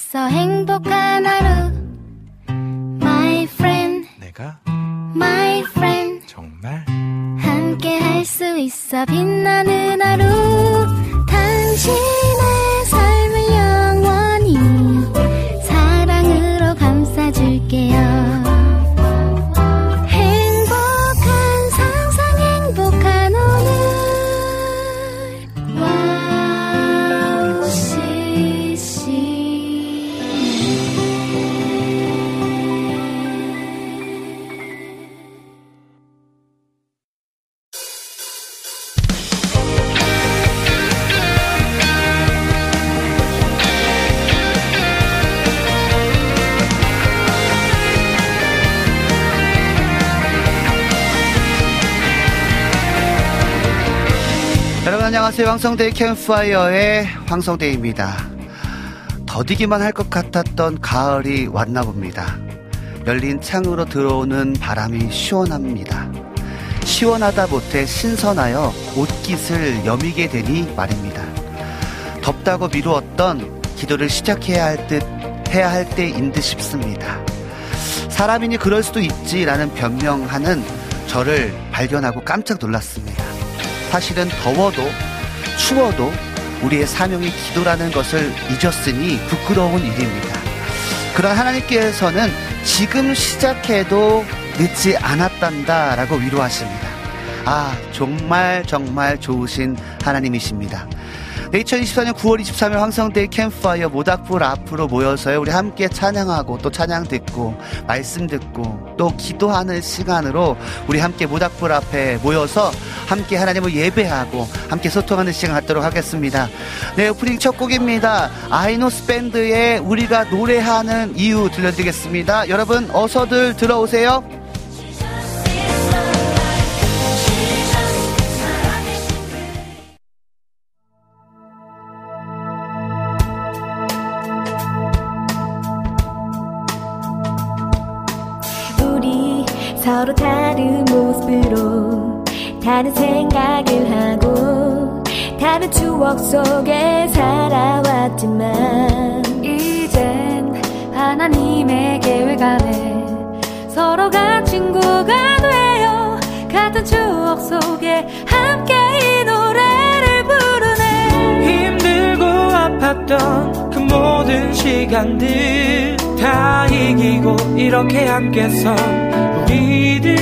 있어 행복한 하루 My friend 내가 My friend 정말 함께 할 수 있어 빛나는 하루 당신의 삶을 영원히 사랑으로 감싸줄게요 여러분 안녕하세요. 황성대의 캠프파이어의 황성대입니다. 더디기만 할 것 같았던 가을이 왔나 봅니다. 열린 창으로 들어오는 바람이 시원합니다. 시원하다 못해 신선하여 옷깃을 여미게 되니 말입니다. 덥다고 미루었던 기도를 시작해야 할 때인 듯 싶습니다. 사람이니 그럴 수도 있지라는 변명하는 저를 발견하고 깜짝 놀랐습니다. 사실은 더워도 추워도 우리의 사명이 기도라는 것을 잊었으니 부끄러운 일입니다. 그런 하나님께서는 지금 시작해도 늦지 않았단다라고 위로하십니다. 아, 정말 좋으신 하나님이십니다. 2024년 9월 23일 황성대의 캠프파이어 모닥불 앞으로 모여서요, 우리 함께 찬양하고 또 찬양 듣고 말씀 듣고 또 기도하는 시간으로 우리 함께 모닥불 앞에 모여서 함께 하나님을 예배하고 함께 소통하는 시간 갖도록 하겠습니다. 네, 오프닝 첫 곡입니다. 아이노스 밴드의 우리가 노래하는 이유 들려드리겠습니다. 여러분 어서들 들어오세요. 서로 다른 모습으로 다른 생각을 하고 다른 추억 속에 살아왔지만 이젠 하나님의 계획 안에 서로가 친구가 되어 같은 추억 속에 함께 이 노래를 부르네. 힘들고 아팠던 그 모든 시간들 다 이기고 이렇게 함께서 우리들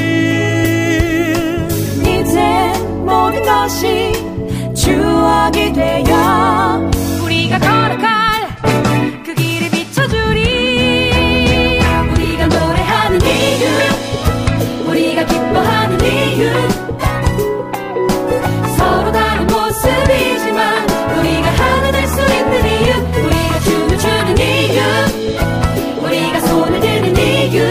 이제 모든 것이 추억이 되어 우리가 걸어갈 그 길을 비춰주리. 우리가 노래하는 이유 우리가 기뻐하는 이유 서로 다른 모습이지만 우리가 하나 될 수 있는 이유 우리가 춤을 추는 이유 우리가 손을 드는 이유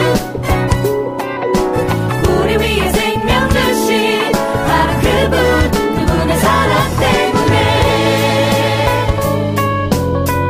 그분의 사랑 때문에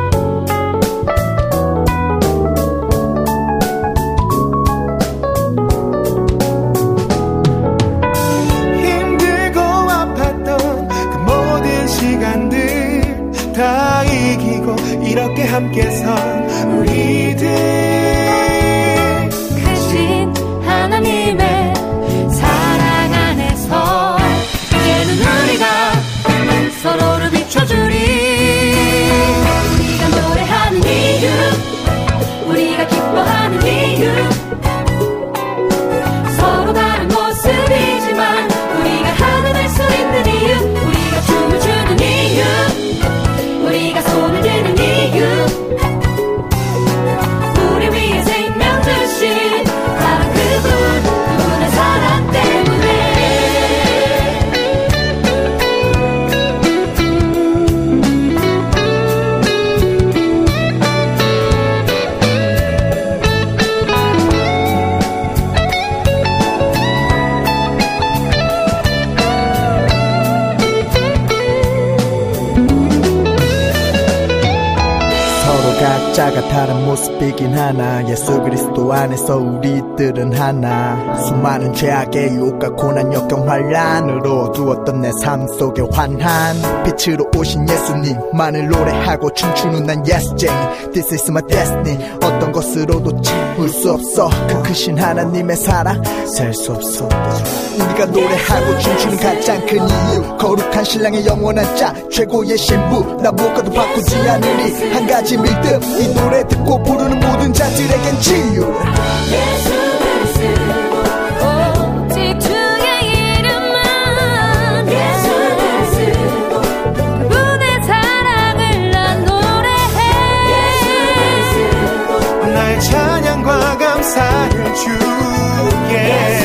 각자가 다른 모습이긴 하나 예수 그리스도 안에서 우리들은 하나 수많은 죄악의 유혹과 고난 역경 환란으로 두었던 내 삶 속에 환한 빛으로 오신 예수님만을 노래하고 춤추는 난 예스쟁이 This is my destiny 어떤 것으로도 채울 수 없어 그 크신 하나님의 사랑 셀 수 없어 우리가 노래하고 춤추는 가장 큰 이유 거룩한 신랑의 영원한 짝 최고의 신부 나 무엇과도 바꾸지 않으리 한 가지 믿음 이 노래 듣고 부르는 모든 자들에겐 치유 예수 그리스도 오직 주의 이름만 예수 그리스도 그분의 사랑을 난 노래해 예수 그리스도 나의 찬양과 감사를 주게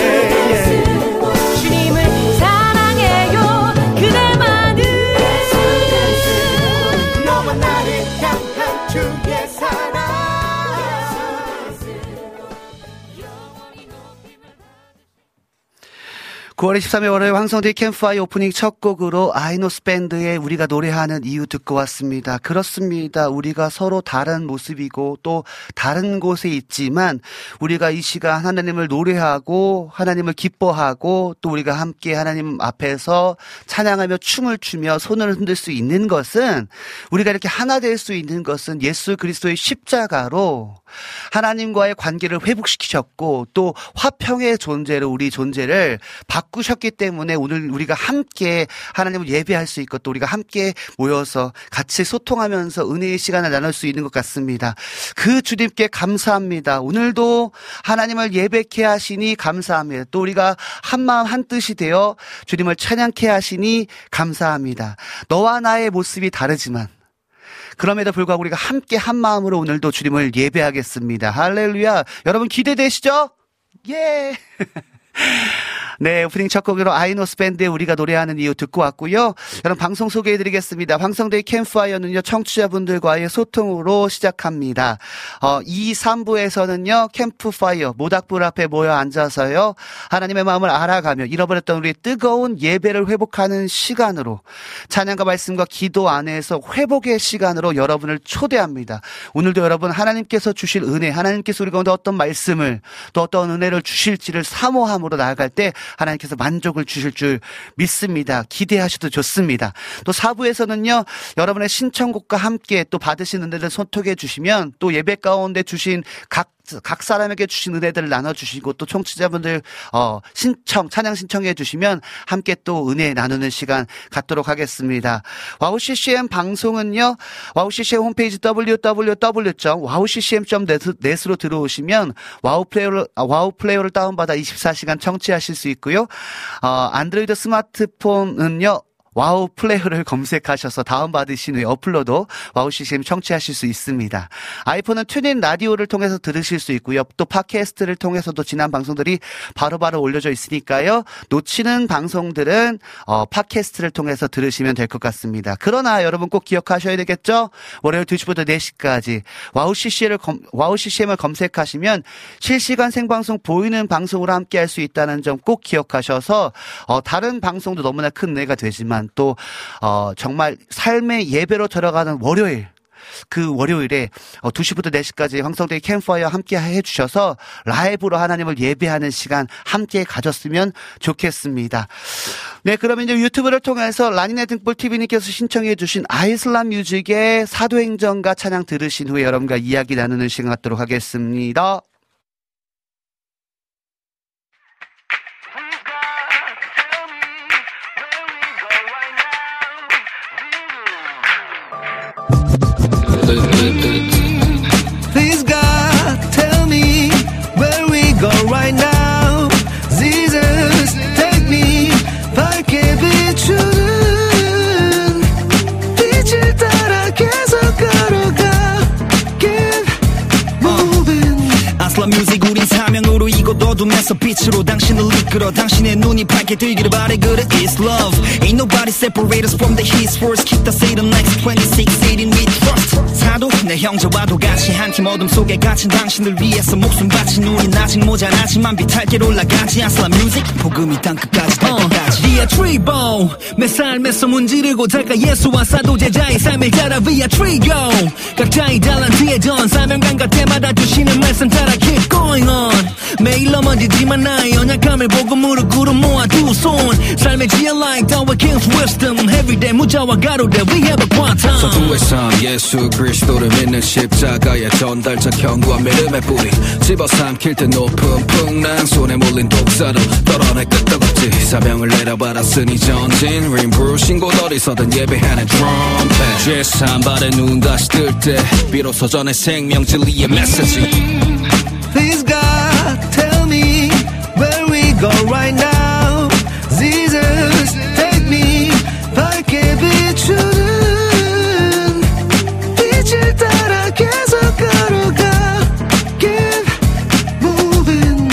주님을 사랑해요 그대만을 너와 나를 향한 주의 사랑 9월 23일 월요일 황성대의 캠프파이어 오프닝 첫 곡으로 아이노스 밴드의 우리가 노래하는 이유 듣고 왔습니다. 그렇습니다. 우리가 서로 다른 모습이고 또 다른 곳에 있지만 우리가 이 시간 하나님을 노래하고 하나님을 기뻐하고 또 우리가 함께 하나님 앞에서 찬양하며 춤을 추며 손을 흔들 수 있는 것은 우리가 이렇게 하나 될 수 있는 것은 예수 그리스도의 십자가로 하나님과의 관계를 회복시키셨고 또 화평의 존재로 우리 존재를 바꾸셨기 때문에 오늘 우리가 함께 하나님을 예배할 수 있고 또 우리가 함께 모여서 같이 소통하면서 은혜의 시간을 나눌 수 있는 것 같습니다. 그 주님께 감사합니다. 오늘도 하나님을 예배케 하시니 감사합니다. 또 우리가 한마음 한뜻이 되어 주님을 찬양케 하시니 감사합니다. 너와 나의 모습이 다르지만 그럼에도 불구하고 우리가 함께 한 마음으로 오늘도 주님을 예배하겠습니다. 할렐루야. 여러분 기대되시죠? 예. 네, 오프닝 첫 곡으로 아이노스 밴드의 우리가 노래하는 이유 듣고 왔고요. 여러분 방송 소개해드리겠습니다. 황성대의 캠프파이어는요 청취자분들과의 소통으로 시작합니다. 2, 3부에서는요 캠프파이어 모닥불 앞에 모여 앉아서요 하나님의 마음을 알아가며 잃어버렸던 우리의 뜨거운 예배를 회복하는 시간으로 찬양과 말씀과 기도 안에서 회복의 시간으로 여러분을 초대합니다. 오늘도 여러분 하나님께서 주실 은혜, 하나님께서 우리 가운데 어떤 말씀을 또 어떤 은혜를 주실지를 사모함으로 나아갈 때 하나님께서 만족을 주실 줄 믿습니다. 기대하셔도 좋습니다. 또 4부에서는요 여러분의 신청곡과 함께 또 받으신 은혜를 소통해 주시면 또 예배 가운데 주신 각 사람에게 주신 은혜들을 나눠주시고 또 청취자분들 찬양 신청해 주시면 함께 또 은혜 나누는 시간 갖도록 하겠습니다. 와우 CCM 방송은요 와우 CCM 홈페이지 www.wowccm.net으로 들어오시면 와우 플레이어를 다운받아 24시간 청취하실 수 있고요. 안드로이드 스마트폰은요 와우 플레이어를 검색하셔서 다운받으신 후에 어플로도 와우 CCM 청취하실 수 있습니다. 아이폰은 튜닝 라디오를 통해서 들으실 수 있고요. 또 팟캐스트를 통해서도 지난 방송들이 바로바로 올려져 있으니까요. 놓치는 방송들은 팟캐스트를 통해서 들으시면 될 것 같습니다. 그러나 여러분 꼭 기억하셔야 되겠죠? 월요일 2시부터 4시까지 와우 CCM을 검색하시면 실시간 생방송 보이는 방송으로 함께 할 수 있다는 점 꼭 기억하셔서 다른 방송도 너무나 큰 은혜가 되지만 또 정말 삶의 예배로 들어가는 월요일 그 월요일에 2시부터 4시까지 황성대의 캠프파이어 함께 해주셔서 라이브로 하나님을 예배하는 시간 함께 가졌으면 좋겠습니다. 네, 그러면 이제 유튜브를 통해서 라니네 등불 TV님께서 신청해 주신 아이슬람 뮤직의 사도행전과 찬양 들으신 후에 여러분과 이야기 나누는 시간 갖도록 하겠습니다. Please God, tell me where we go right now. Jesus, take me 밝게 비추는 빛을 따라 계속 걸어가. Keep moving. I 아슬라 뮤직 우린 사명으로 이곳 어둠에서 빛으로 당신을 이끌어 당신의 눈이 밝게 뜨기를 바래 그래 it's love Ain't nobody separate us from the his words Keep the Satan next 26, 18 we trust 사도 내 형제와도 같이 한 팀 어둠 속에 갇힌 당신을 위해서 목숨 바친 우린 아직 모자라지만 비탈길 올라가지 아슬라 뮤직 복음이 땅끝까지 갈 때까지 Via Tribo 내 삶에서 문지르고 달까 예수와 사도 제자의 삶을 따라 Via Trigo 각자의 달란트에 전 사명감과 때마다 주시는 말씀 따라 keep going on 매일 넘어지지만 나의 연약함을 보고 무릎 꿇어 모아 두 손 삶의 지혜 like our king's wisdom everyday 무자와 가로대 we have a quantum 서두의 삶 예수 그리스도를 믿는 십자가의 전달자 경구와 믿음의 뿌리 집어삼킬 때 높은 풍랑 손에 몰린 독사도 떨어낼 끄떡없지 사명을 내려받았으니 전진 림브루 신고 어디서든 예배하는 트럼펫 제3 발에 눈 다시 뜰 때 비로소 전의 생명 진리의 메시지 Please God tell me where we go right now Jesus take me 밝게 비추는 빛을 따라 계속 걸어가 Keep moving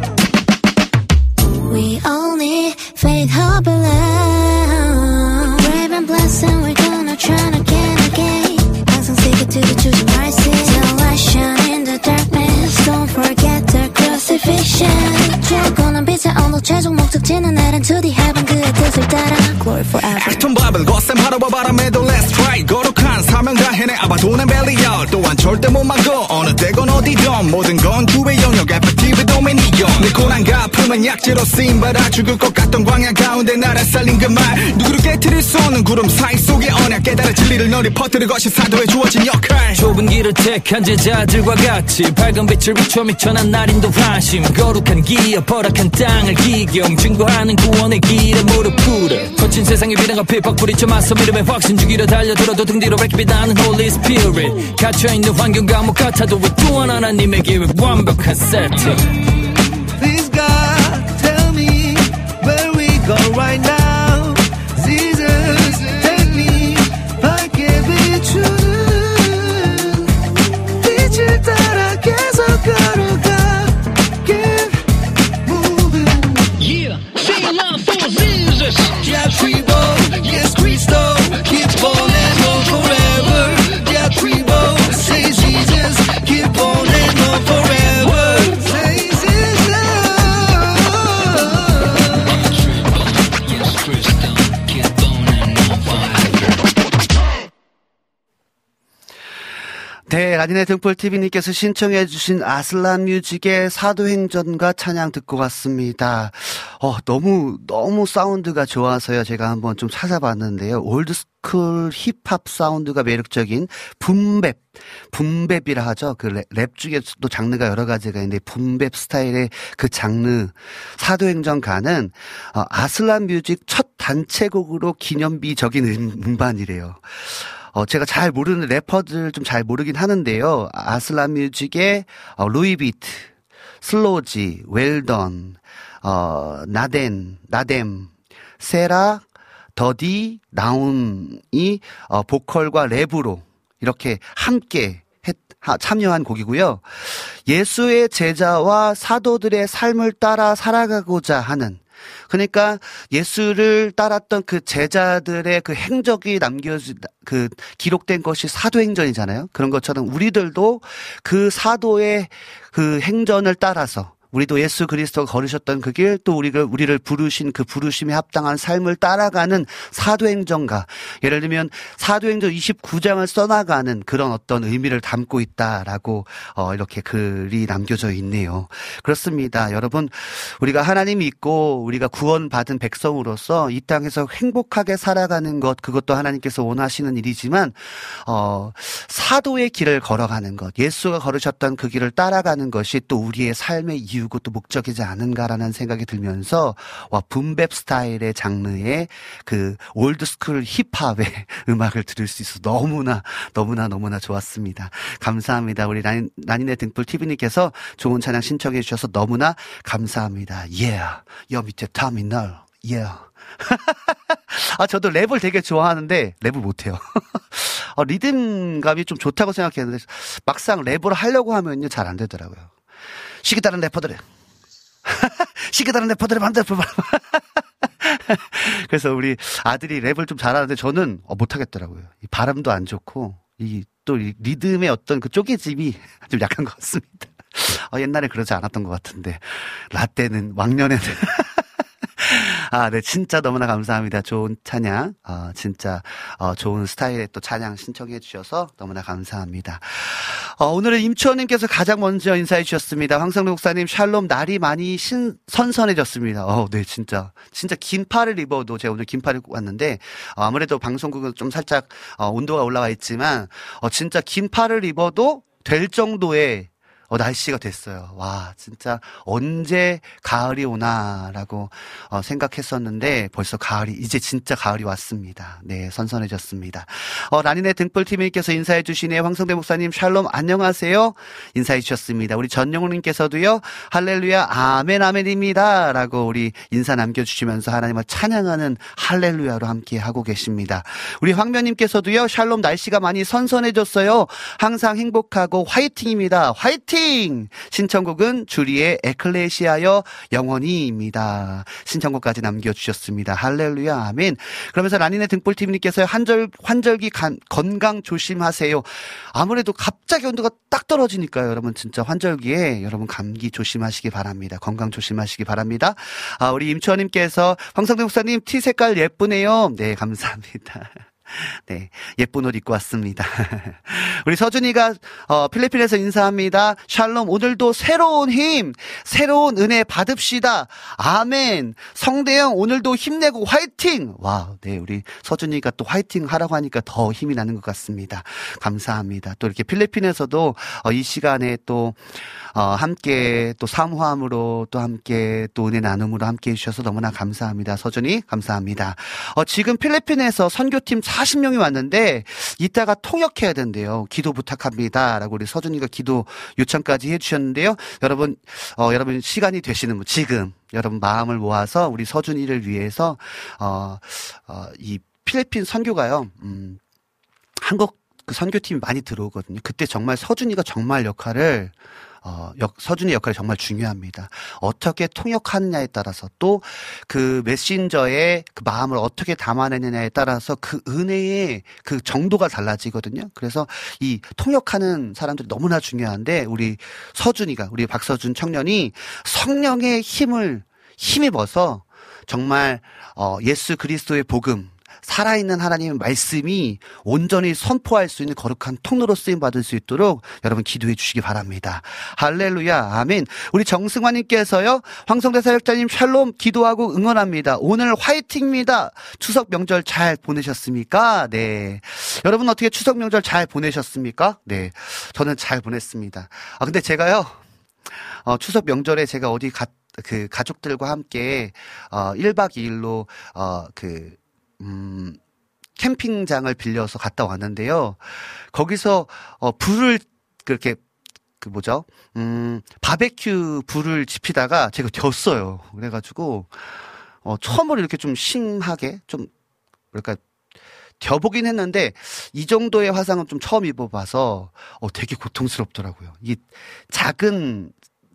We all need faith, hope, and love. Brave and blessed, and we're gonna try again. 항상 seek it to the truth and mercy. Till I shine in the darkness. Don't forget the crucifixion. 주고는 빛의 언덕 최종 목적지는 날은 to the heaven 그의 뜻을 따라 glory forever. 톤 밥을 거센 하루와 바람에도 let's try 거룩한 사명 다 해내 아바돈의 벨리얼 또한 절대 못 막어 어느 때건 어디든 모든 건 주의 영역 에펙티브 도미니온 내 고난과 아픔은 약재로 쓰임받아 죽을 것 같던 광야 가운데 나를 살린 그 말 누구를 깨트릴 수 없는 구름 사이 속의 언약 깨달아 진리를 널리 퍼뜨릴 것이 사도에 주어진 역할 좁은 길을 택한 제자들과 같이 밝은 빛을 비춰 미천한 날인도 환심 거룩한 기업 허락한 땅을 기경 증거하는 구원의 길에 무릎 꿇어 거친 세상의 비난과 핍박 부딪혀 맞서 믿음의 확신 주기로 달려들어도 등 뒤로 밝게 빛나는 Holy Spirit 갇혀있는 환경 감옥 같아도 왜 또한 하나님의 계획 완벽한 세팅 Please God tell me where we go right now Jesus take me 밝게 비추는 빛을 따라 계속 걸어가 Keep moving Yeah, sing love for Jesus Yeah, Tribo, yes, Cristo Keep on and on forever Yeah, Tribo, say Jesus Keep on and on forever Say Jesus Yes, Cristo Keep on and on forever 네, 라디네 등불TV님께서 신청해주신 아슬란 뮤직의 사도행전과 찬양 듣고 왔습니다. 너무 사운드가 좋아서요. 제가 한번 좀 찾아봤는데요. 올드스쿨 힙합 사운드가 매력적인 붐랩이라 하죠. 그 랩 중에서도 장르가 여러 가지가 있는데 붐랩 스타일의 그 장르 사도행전가는 아슬란 뮤직 첫 단체곡으로 기념비적인 음반이래요. 제가 잘 모르는 래퍼들 좀 잘 모르긴 하는데요. 아슬란 뮤직의 루이비트, 슬로지, 웰던, 나뎀, 세라, 더디, 나운이 보컬과 랩으로 이렇게 함께 참여한 곡이고요. 예수의 제자와 사도들의 삶을 따라 살아가고자 하는 그러니까 예수를 따랐던 그 제자들의 그 행적이 기록된 것이 사도행전이잖아요. 그런 것처럼 우리들도 그 사도의 그 행전을 따라서 우리도 예수 그리스도가 걸으셨던 그 길, 또 우리를 부르신 그 부르심에 합당한 삶을 따라가는 사도행전가. 예를 들면 사도행전 29장을 써나가는 그런 어떤 의미를 담고 있다라고 이렇게 글이 남겨져 있네요. 그렇습니다. 여러분, 우리가 하나님 믿고 우리가 구원받은 백성으로서 이 땅에서 행복하게 살아가는 것, 그것도 하나님께서 원하시는 일이지만 사도의 길을 걸어가는 것, 예수가 걸으셨던 그 길을 따라가는 것이 또 우리의 삶의 이유고 또 목적이지 않은가라는 생각이 들면서 붐랩 스타일의 장르의 그 올드스쿨 힙합의 음악을 들을 수 있어서 너무나 좋았습니다. 감사합니다. 우리 라니네 등불 TV님께서 좋은 찬양 신청해 주셔서 너무나 감사합니다. Yeah, 여 밑에 터미널. Yeah. 저도 랩을 되게 좋아하는데 랩을 못해요. 리듬감이 좀 좋다고 생각했는데 막상 랩을 하려고 하면요 잘 안 되더라고요. 시기 다른 래퍼들의 시기 다른 래퍼들의 맘대로 그래서 우리 아들이 랩을 좀 잘하는데 저는 못하겠더라고요. 이 발음도 안 좋고 이 또 리듬의 어떤 그 쪼개짐이 좀 약한 것 같습니다. 옛날에 그러지 않았던 것 같은데 라떼는 왕년에는 네, 진짜 너무나 감사합니다. 좋은 찬양, 진짜, 좋은 스타일의 또 찬양 신청해 주셔서 너무나 감사합니다. 오늘은 임추원님께서 가장 먼저 인사해 주셨습니다. 황성룡 목사님, 샬롬, 날이 많이 선선해졌습니다. 네, 진짜 긴 팔을 입어도 제가 오늘 긴 팔을 입고 왔는데, 아무래도 방송국은 좀 살짝, 온도가 올라와 있지만, 진짜 긴 팔을 입어도 될 정도의 날씨가 됐어요. 와, 진짜 언제 가을이 오나라고 생각했었는데 벌써 가을이 이제 진짜 가을이 왔습니다. 네, 선선해졌습니다. 라니네 등불TV님께서 인사해 주시네요. 황성대 목사님 샬롬 안녕하세요. 인사해 주셨습니다. 우리 전영훈님께서도요. 할렐루야 아멘 아멘입니다 라고 우리 인사 남겨주시면서 하나님을 찬양하는 할렐루야로 함께 하고 계십니다. 우리 황면님께서도요. 샬롬 날씨가 많이 선선해졌어요. 항상 행복하고 화이팅입니다. 화이팅! 신청곡은 주리의 에클레시아여 영원히입니다. 신청곡까지 남겨주셨습니다. 할렐루야 아멘. 그러면서 라니네 등불TV님께서 환절기 건강 조심하세요. 아무래도 갑자기 온도가 딱 떨어지니까요. 여러분 진짜 환절기에 여러분 감기 조심하시기 바랍니다. 건강 조심하시기 바랍니다. 우리 임추원님께서 황성대 목사님 티 색깔 예쁘네요. 네, 감사합니다. 네, 예쁜 옷 입고 왔습니다. 우리 서준이가 필리핀에서 인사합니다. 샬롬, 오늘도 새로운 힘, 새로운 은혜 받읍시다. 아멘. 성대형 오늘도 힘내고 화이팅. 와, 네, 우리 서준이가 또 화이팅 하라고 하니까 더 힘이 나는 것 같습니다. 감사합니다. 또 이렇게 필리핀에서도 이 시간에 또 함께 또 사모함으로 또 함께 또 은혜 나눔으로 함께 해주셔서 너무나 감사합니다. 서준이 감사합니다. 지금 필리핀에서 선교팀 40명이 왔는데 이따가 통역해야 된대요. 기도 부탁합니다 라고 우리 서준이가 기도 요청까지 해주셨는데요. 여러분 시간이 되시는 분 지금 여러분 마음을 모아서 우리 서준이를 위해서 이 필리핀 선교가요. 한국 그 선교팀이 많이 들어오거든요. 그때 정말 서준이가 정말 역할을 서준이 역할이 정말 중요합니다. 어떻게 통역하느냐에 따라서 또 그 메신저의 그 마음을 어떻게 담아내느냐에 따라서 그 은혜의 그 정도가 달라지거든요. 그래서 이 통역하는 사람들이 너무나 중요한데 우리 서준이가 우리 박서준 청년이 성령의 힘입어서 정말 예수 그리스도의 복음 살아있는 하나님의 말씀이 온전히 선포할 수 있는 거룩한 통로로 쓰임받을 수 있도록 여러분 기도해 주시기 바랍니다. 할렐루야 아멘. 우리 정승환님께서요. 황성대 사역자님 샬롬 기도하고 응원합니다. 오늘 화이팅입니다. 추석 명절 잘 보내셨습니까? 네. 여러분 어떻게 추석 명절 잘 보내셨습니까? 네. 저는 잘 보냈습니다. 근데 제가요. 추석 명절에 제가 어디 가족들과 함께 1박 2일로 캠핑장을 빌려서 갔다 왔는데요. 거기서 불을 그렇게 바베큐 불을 지피다가 제가 졌어요. 그래가지고 처음으로 이렇게 좀 심하게 좀 겨보긴 했는데 이 정도의 화상은 좀 처음 입어봐서 되게 고통스럽더라고요. 이 작은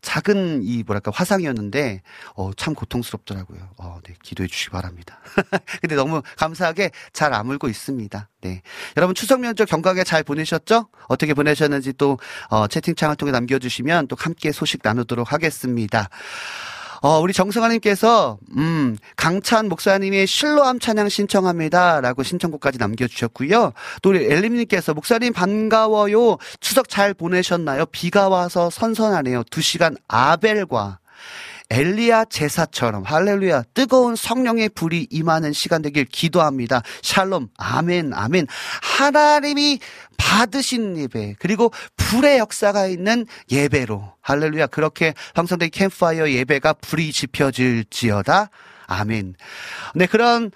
화상이었는데 참 고통스럽더라고요. 네, 기도해 주시기 바랍니다. 근데 너무 감사하게 잘 아물고 있습니다. 네. 여러분 추석 명절 건강하게 잘 보내셨죠? 어떻게 보내셨는지 또 채팅창을 통해 남겨주시면 또 함께 소식 나누도록 하겠습니다. 우리 정승환님께서, 강찬 목사님의 실로암 찬양 신청합니다. 라고 신청곡까지 남겨주셨고요. 또 우리 엘림님께서, 목사님 반가워요. 추석 잘 보내셨나요? 비가 와서 선선하네요. 2시간 아벨과 엘리야 제사처럼 할렐루야 뜨거운 성령의 불이 임하는 시간 되길 기도합니다. 샬롬 아멘 아멘. 하나님이 받으신 예배 그리고 불의 역사가 있는 예배로 할렐루야 그렇게 황성대 캠프파이어 예배가 불이 지펴질지어다 아멘. 네 그런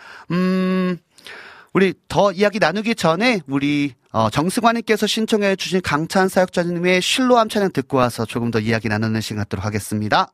우리 더 이야기 나누기 전에 우리 정승환님께서 신청해 주신 강찬 사역자님의 실로암 찬양 듣고 와서 조금 더 이야기 나누는 시간 갖도록 하겠습니다.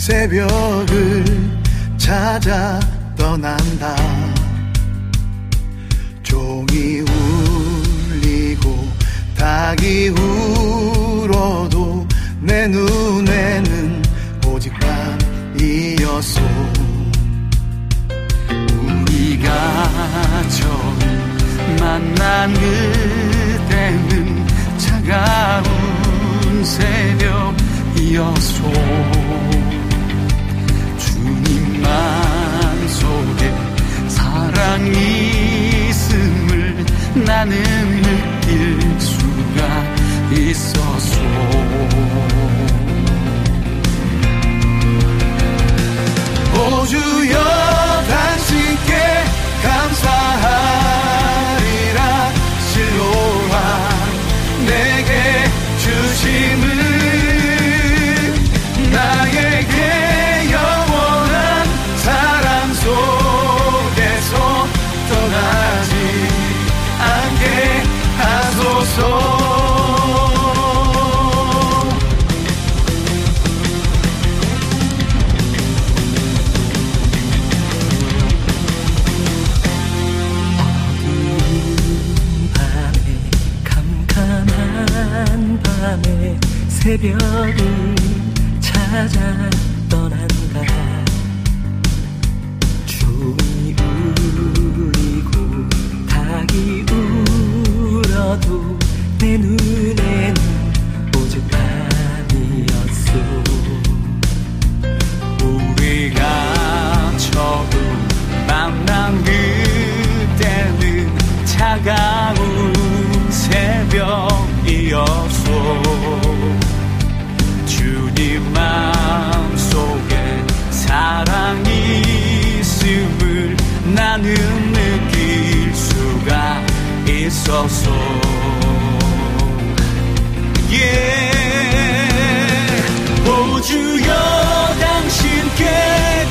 새벽을 찾아 떠난다. 종이 울리고 닭이 울어도 내 눈에는 오직 밤이었소. 우리가 처음 만난 그때는 차가운 새벽이었소. 주님 맘속에 사랑이 있음을 나는 느낄 수가 있었소. 오 주여 당신께 감사하리라. 실로와 내게 주심은 나에게 영원한 사랑 속에서 떠나지 않게 하소서. 밤에 새벽을 찾아 떠난다. 종이 울리고 닭이 울어도 내 눈에는 오직 밤이었소. 우리가 처음 만난 그때는 차가운 새벽이었소. 주님 마음속에 사랑이 있음을 나는 느낄 수가 있었소. 오 주여 당신께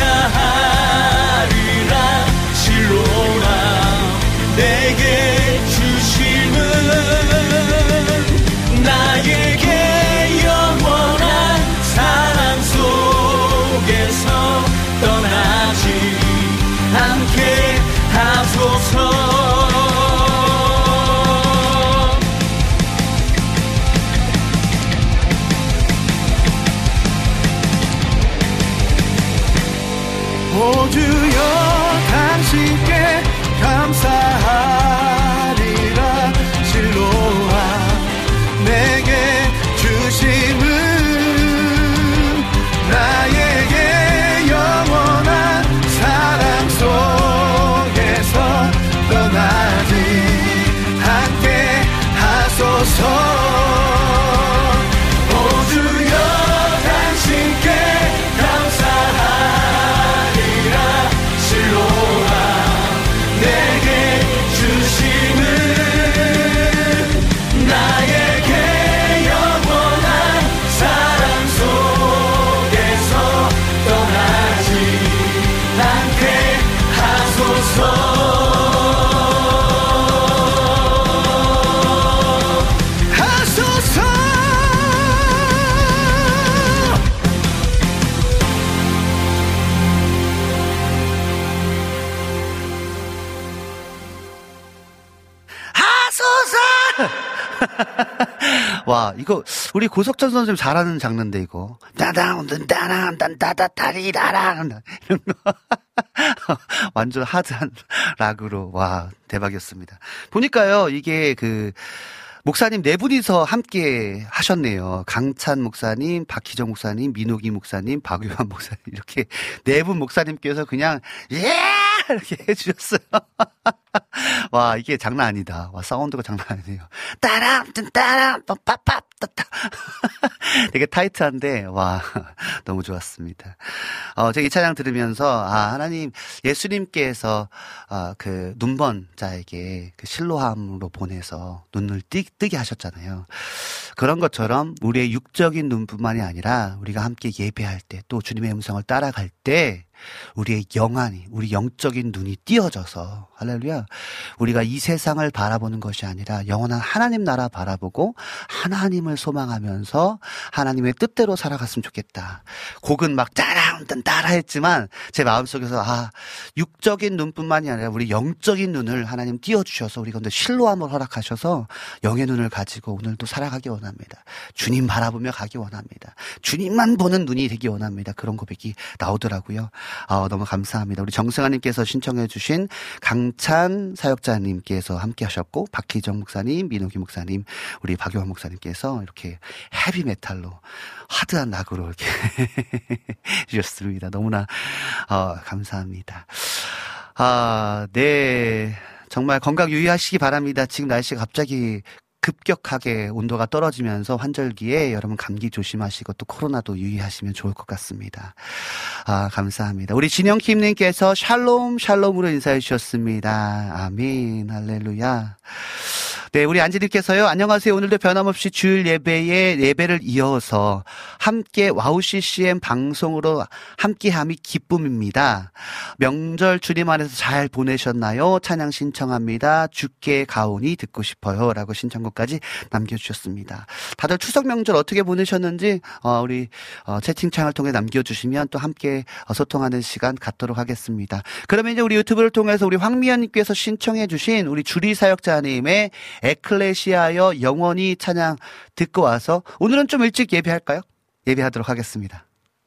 감사하리라. 실로라 내게 주심은 나에게 영원한 사랑 속에서 떠나지 않게 하소서. 오 주여 당신께 감사하리라. 실로와 내게 주심은 나에게 영원한 사랑 속에서 떠나지 않게 하소서. 오 주여 당신께 감사하리라. 실로와 내게 주심은 나에게 영원한 사랑 속에서 떠나지 않게 하소서. 하소서. 와, 이거 우리 고석천 선생님 잘하는 장르인데 이거. 따당 따당 딴따따따리라랑 이런 거. 완전 하드한 락으로. 와, 대박이었습니다. 보니까요, 이게 그 목사님 네 분이서 함께 하셨네요. 강찬 목사님, 박희정 목사님, 민호기 목사님, 박유환 목사님, 이렇게 네 분 목사님께서 그냥 이렇게 해주셨어요. 와, 이게 장난 아니다. 와, 사운드가 장난 아니네요. 따람 따람 빠빠빠 따따. 되게 타이트한데 와, 너무 좋았습니다. 제가 이 찬양 들으면서 하나님, 예수님께서 그 눈먼 자에게 그 실로함으로 보내서 눈을 뜨게 하셨잖아요. 그런 것처럼 우리의 육적인 눈뿐만이 아니라 우리가 함께 예배할 때 또 주님의 음성을 따라갈 때 우리의 영안이, 우리 영적인 눈이 띄어져서, 할렐루야, 우리가 이 세상을 바라보는 것이 아니라 영원한 하나님 나라 바라보고 하나님을 소망하면서 하나님의 뜻대로 살아갔으면 좋겠다. 곡은 막 따라 했지만 제 마음속에서 육적인 눈뿐만이 아니라 우리 영적인 눈을 하나님 띄워주셔서 우리 가운데 실로함을 허락하셔서 영의 눈을 가지고 오늘도 살아가기 원합니다. 주님 바라보며 가기 원합니다. 주님만 보는 눈이 되기 원합니다. 그런 고백이 나오더라고요. 너무 감사합니다. 우리 정승아님께서 신청해 주신 강찬 사역자님께서 함께 하셨고, 박희정 목사님, 민호기 목사님, 우리 박용환 목사님께서 이렇게 헤비메탈로 하드한 낙으로 이렇게 주셨습니다. 너무나 감사합니다. 네, 정말 건강 유의하시기 바랍니다. 지금 날씨가 갑자기 급격하게 온도가 떨어지면서 환절기에 여러분 감기 조심하시고 또 코로나도 유의하시면 좋을 것 같습니다. 감사합니다. 우리 진영킴님께서 샬롬으로 인사해 주셨습니다. 아멘, 할렐루야. 네, 우리 안지님께서요, 안녕하세요. 오늘도 변함없이 주일 예배를 이어서 함께 와우 CCM 방송으로 함께함이 기쁨입니다. 명절 주님 안에서 잘 보내셨나요? 찬양 신청합니다. 주께 가오니 듣고 싶어요. 라고 신청곡까지 남겨주셨습니다. 다들 추석 명절 어떻게 보내셨는지 우리 채팅창을 통해 남겨주시면 또 함께 소통하는 시간 갖도록 하겠습니다. 그러면 이제 우리 유튜브를 통해서 우리 황미연님께서 신청해 주신 우리 주리사역자님의 에클레시아여 영원히 찬양 듣고 와서 오늘은 좀 일찍 예배할까요? 예배하도록 하겠습니다.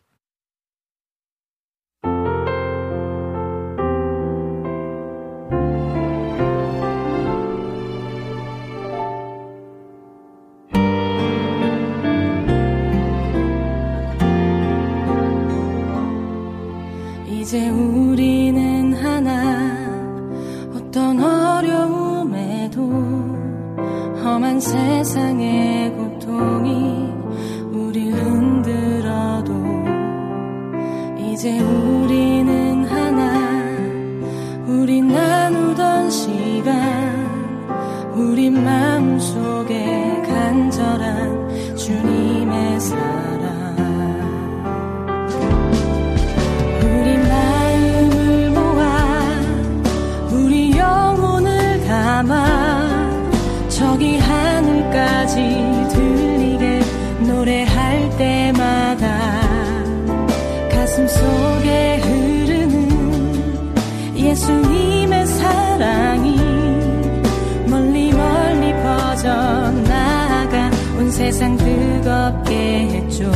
이제 우리는 하나 어떤 어려움에도 험한 세상의 고통이 우릴 흔들어도 이제 우리는 하나 우리 나누던 시간 우리 마음속에 간절한 주님의 사랑 우리 마음을 모아 우리 영혼을 담아 저기 하늘까지 들리게 노래할 때마다 가슴 속에 흐르는 예수님의 사랑이 멀리 퍼져나가 온 세상 뜨겁게 했죠.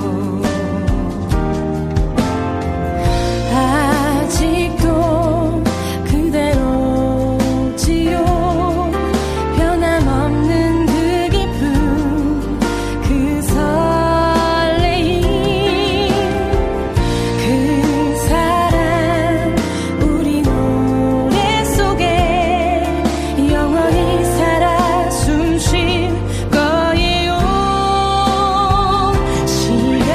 아직도 그대로지요. 변함없는 그 기쁨 그 설레임 그 사랑 우리 노래 속에 영원히 살아 숨 쉴 거예요. 시간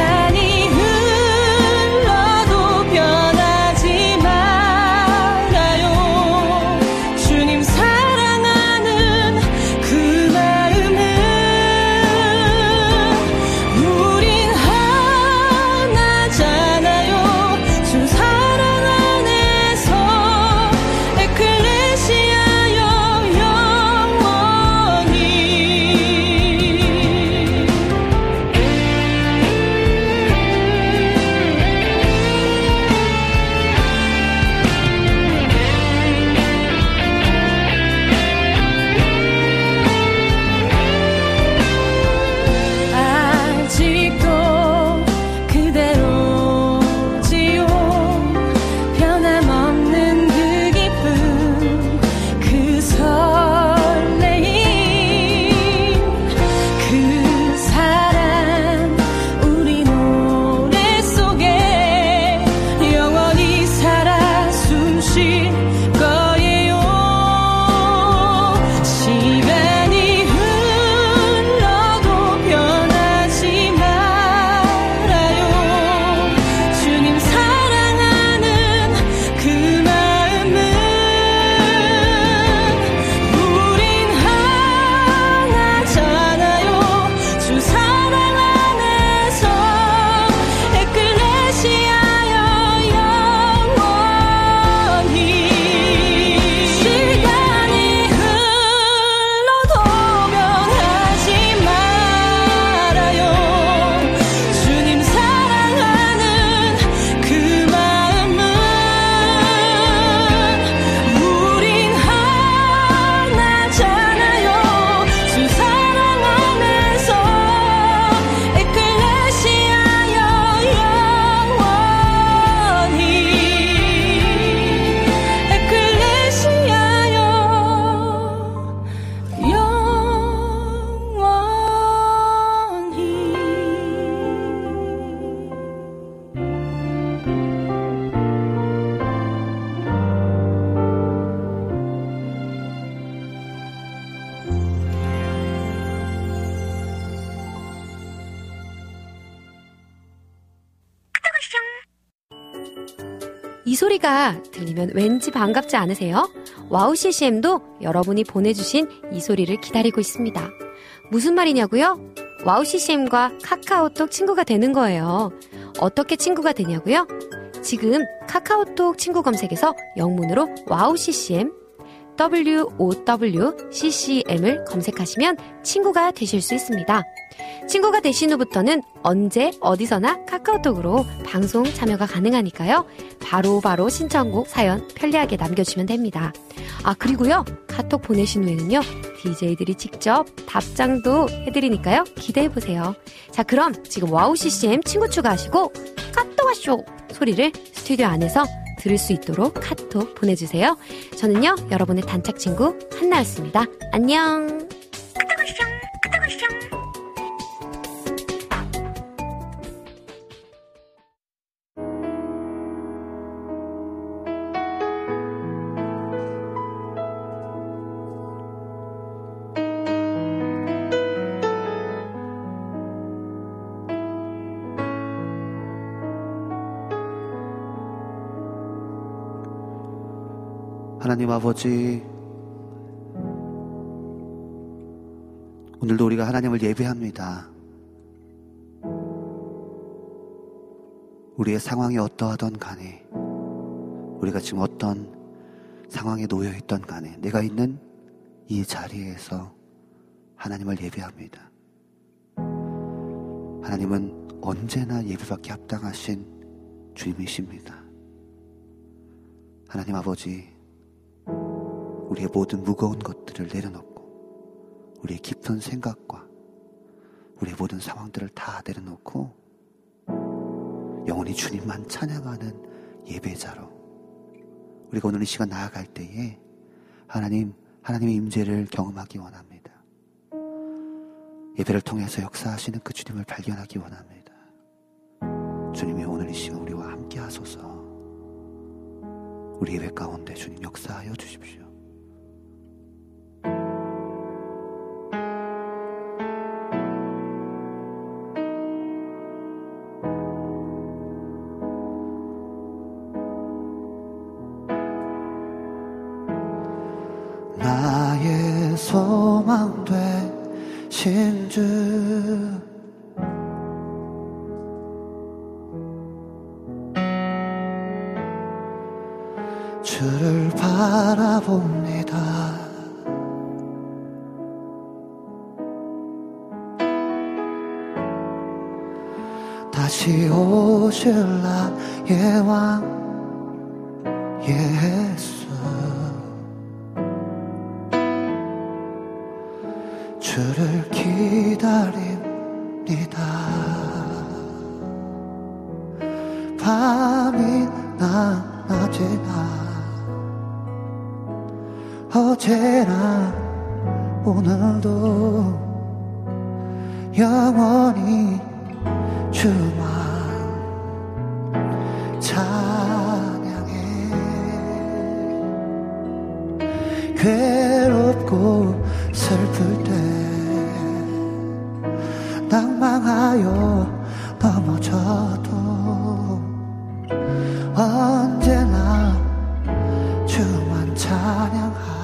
이 소리가 들리면 왠지 반갑지 않으세요? 와우 CCM도 여러분이 보내주신 이 소리를 기다리고 있습니다. 무슨 말이냐고요? 와우 CCM과 카카오톡 친구가 되는 거예요. 어떻게 친구가 되냐고요? 지금 카카오톡 친구 검색에서 영문으로 와우 CCM WOWCCM을 검색하시면 친구가 되실 수 있습니다. 친구가 되신 후부터는 언제 어디서나 카카오톡으로 방송 참여가 가능하니까요. 바로 신청곡 사연 편리하게 남겨주시면 됩니다. 아, 그리고요, 카톡 보내신 후에는요, DJ들이 직접 답장도 해드리니까요, 기대해보세요. 자, 그럼 지금 와우 CCM 친구 추가하시고 카톡 와쇼 소리를 스튜디오 안에서 들을 수 있도록 카톡 보내주세요. 저는요, 여러분의 단짝 친구 한나였습니다. 안녕. 하나님 아버지, 오늘도 우리가 하나님을 예배합니다. 우리의 상황이 어떠하던 간에, 우리가 지금 어떤 상황에 놓여 있던 간에, 내가 있는 이 자리에서 하나님을 예배합니다. 하나님은 언제나 예배받기 합당하신 주님이십니다. 하나님 아버지, 우리의 모든 무거운 것들을 내려놓고, 우리의 깊은 생각과 우리의 모든 상황들을 다 내려놓고 영원히 주님만 찬양하는 예배자로 우리가 오늘 이 시간 나아갈 때에 하나님의 임재를 경험하기 원합니다. 예배를 통해서 역사하시는 그 주님을 발견하기 원합니다. 주님이 오늘 이 시간 우리와 함께 하소서. 우리 예배 가운데 주님 역사하여 주십시오. 나의 소망 되신 주, 주를 바라봅니다. 다시 오실 나의 왕 예수, 주를 기다립니다. 밤이나 낮이나 어제나 오늘도 영원히 주만 찬양해. 괴롭고 슬플 때, 낭망하여 넘어져도 언제나 주만 찬양하겠네.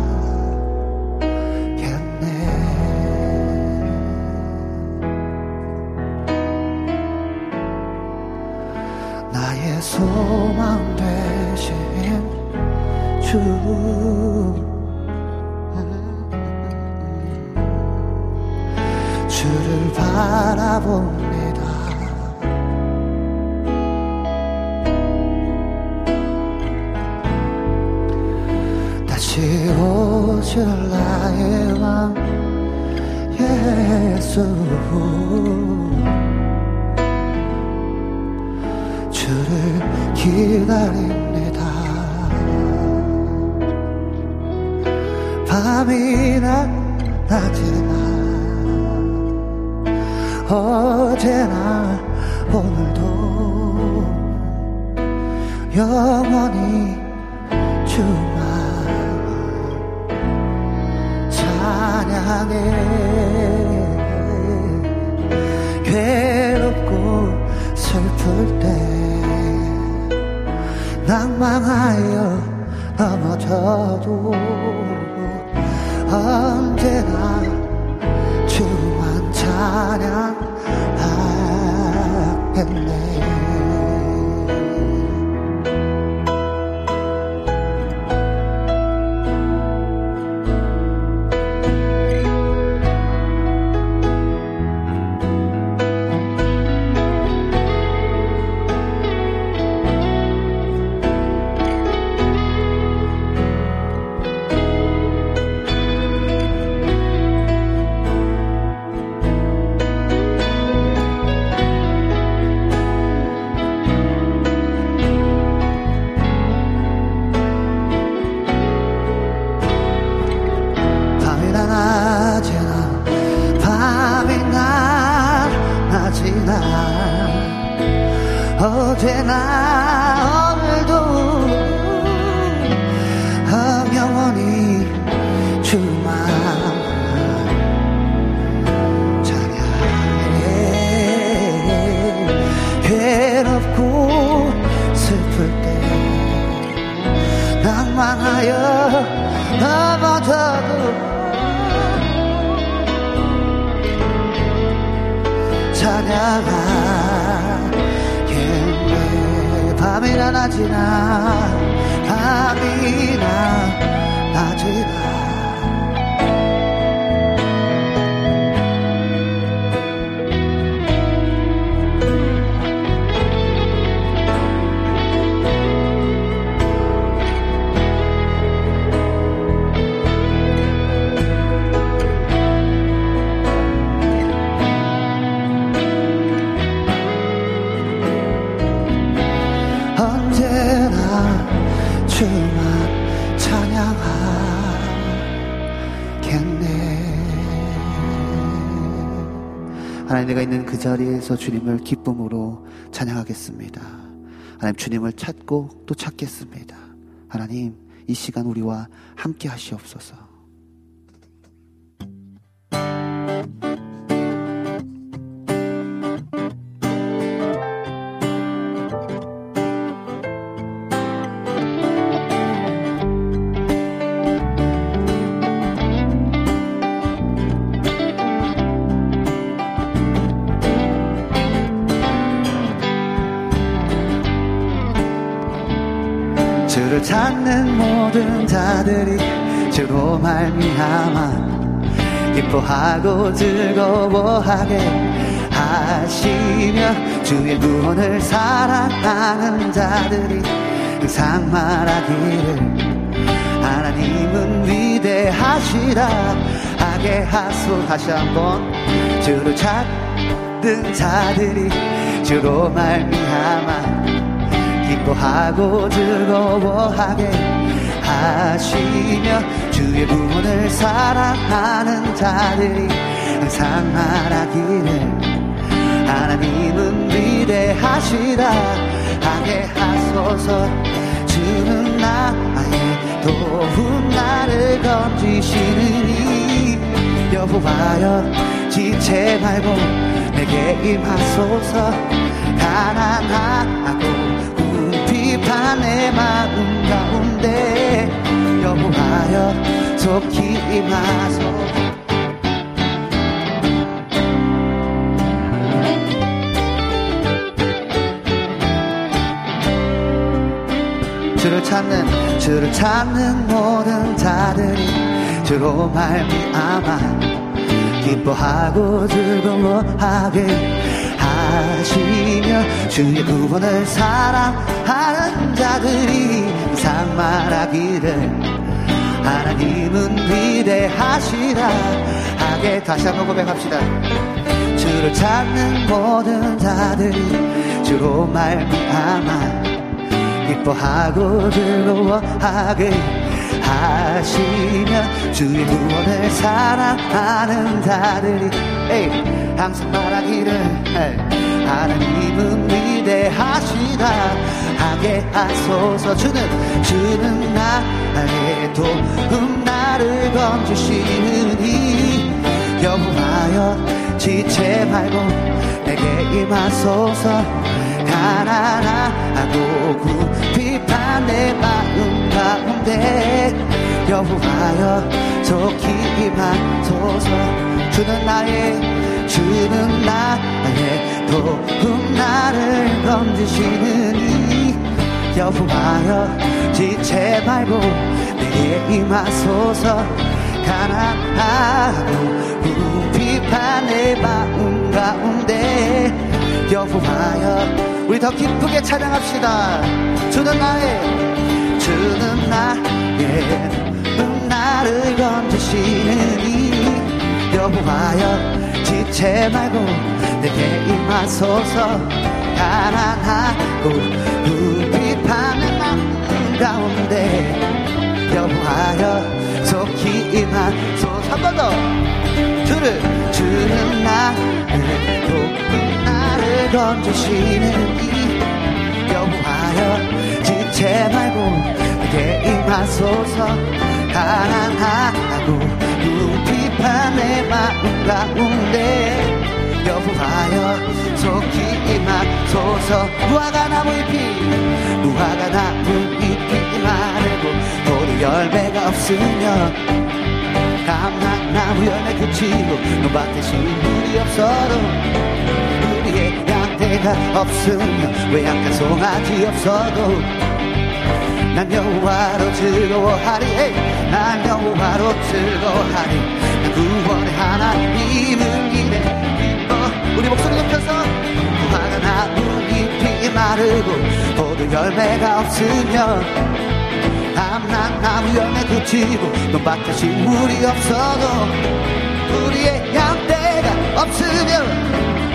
나의 소망 되신 주, 주를 바라봅니다. 다시 오실 나의 왕 예수, 주를 기다립니다. 밤이나 낮이나 어제나 오늘도 영원히 주만 찬양해. 괴롭고 슬플 때, 낭망하여 넘어져도 언제나 주만 찬양하겠네. 어제나 오늘도 영원히 주만 찬양해. 괴롭고 슬플 때 낭만하여 넘어져도 찬양하겠네. 밤이나 낮이나 밤이나 낮이나 주만 찬양하겠네. 하나님, 내가 있는 그 자리에서 주님을 기쁨으로 찬양하겠습니다. 하나님, 주님을 찾고 또 찾겠습니다. 하나님, 이 시간 우리와 함께 하시옵소서. 주를 찾는 모든 자들이 주로 말미암아 기뻐하고 즐거워하게 하시며 주의 구원을 사랑하는 자들이 항상 말하기를 하나님은 위대하시다 하게 하소. 다시 한번. 주를 찾는 자들이 주로 말미암아 기뻐하고 즐거워하게 하시며 주의 구원을 사랑하는 자들이 항상 말하기를 하나님은 위대하시다 하게 하소서. 주는 나의 도움 나를 건지시느니 여호와여 지체 말고 내게 임하소서. 가난하고 비판 내 마음 가운데 여호와여 속히 임하소서. 주를 찾는 모든 자들이 주로 말미암아 기뻐하고 즐거워하게 하시며 주의 구원을 사랑하는 자들이 항상 말하기를 하나님은 위대하시다 하게. 다시 한번 고백합시다. 주를 찾는 모든 자들이 주로 말미암아 기뻐하고 즐거워하게 하시며 주의 구원을 사랑하는 자들이 항상 말하기를 하나님은 위대하시다 하게 하소서. 주는 나의 도움 나를 건지시느니 여호와여 지체 말고 내게 임하소서. 가난하고 굽히 비판 내 마음 가운데 여호와여 속히 임하소서. 주는 나의 도움 나를 건지시느니 여호와여 지체 말고 내게 임하소서. 가난하고 비판 내 마음 가운데 여호와여 우리 더 기쁘게 찬양합시다. 주는 나의 나를 건지시느니 여호와여 지체 말고 내게 임하소서. 가난하고 비판 내 마음 가운데 여호와여 속히 임하소서. 한 번 더. 주는 나를 건지시느니 여호와여 지체 말고 내게 임하소서. 가난하고 비판 내 마음 가운데 여호와여 속히 임하소서. 무화과 나무 잎이 마르고 포도 열매가 없으며 감람나무 열매 그치고 논밭에 식물이 없어도 우리의 양떼가 없으며 외양간 송아지 없어도 난 여호와로 즐거워하리. 난 여호와로 즐거워하리. 난 구원의 하나님을 기대 기뻐. 우리 목소리 높여서 무화과 나무 잎이 마르고 포도 열매가 없으며 감람나무 열매 그치고 논밭에 식물이 없어도 우리의 양떼가 없으면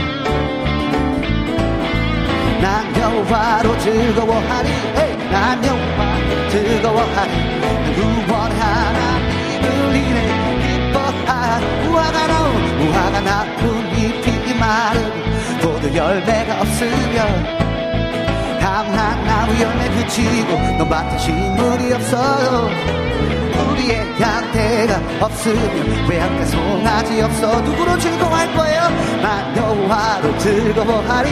난 여호와로 즐거워하리. 난 여호와로 즐거워하리. 난 구원의 하나님을 인해 기뻐하리. 무화과 나무 잎이 마르고 포도 열매가 없으며 감람나무 열매 그치고 논밭에 식물이 없어도 우리의 양떼가 없으면 외양간 송아지 없어. 누구로 즐거워할 거예요? 난 여호와로 즐거워하리.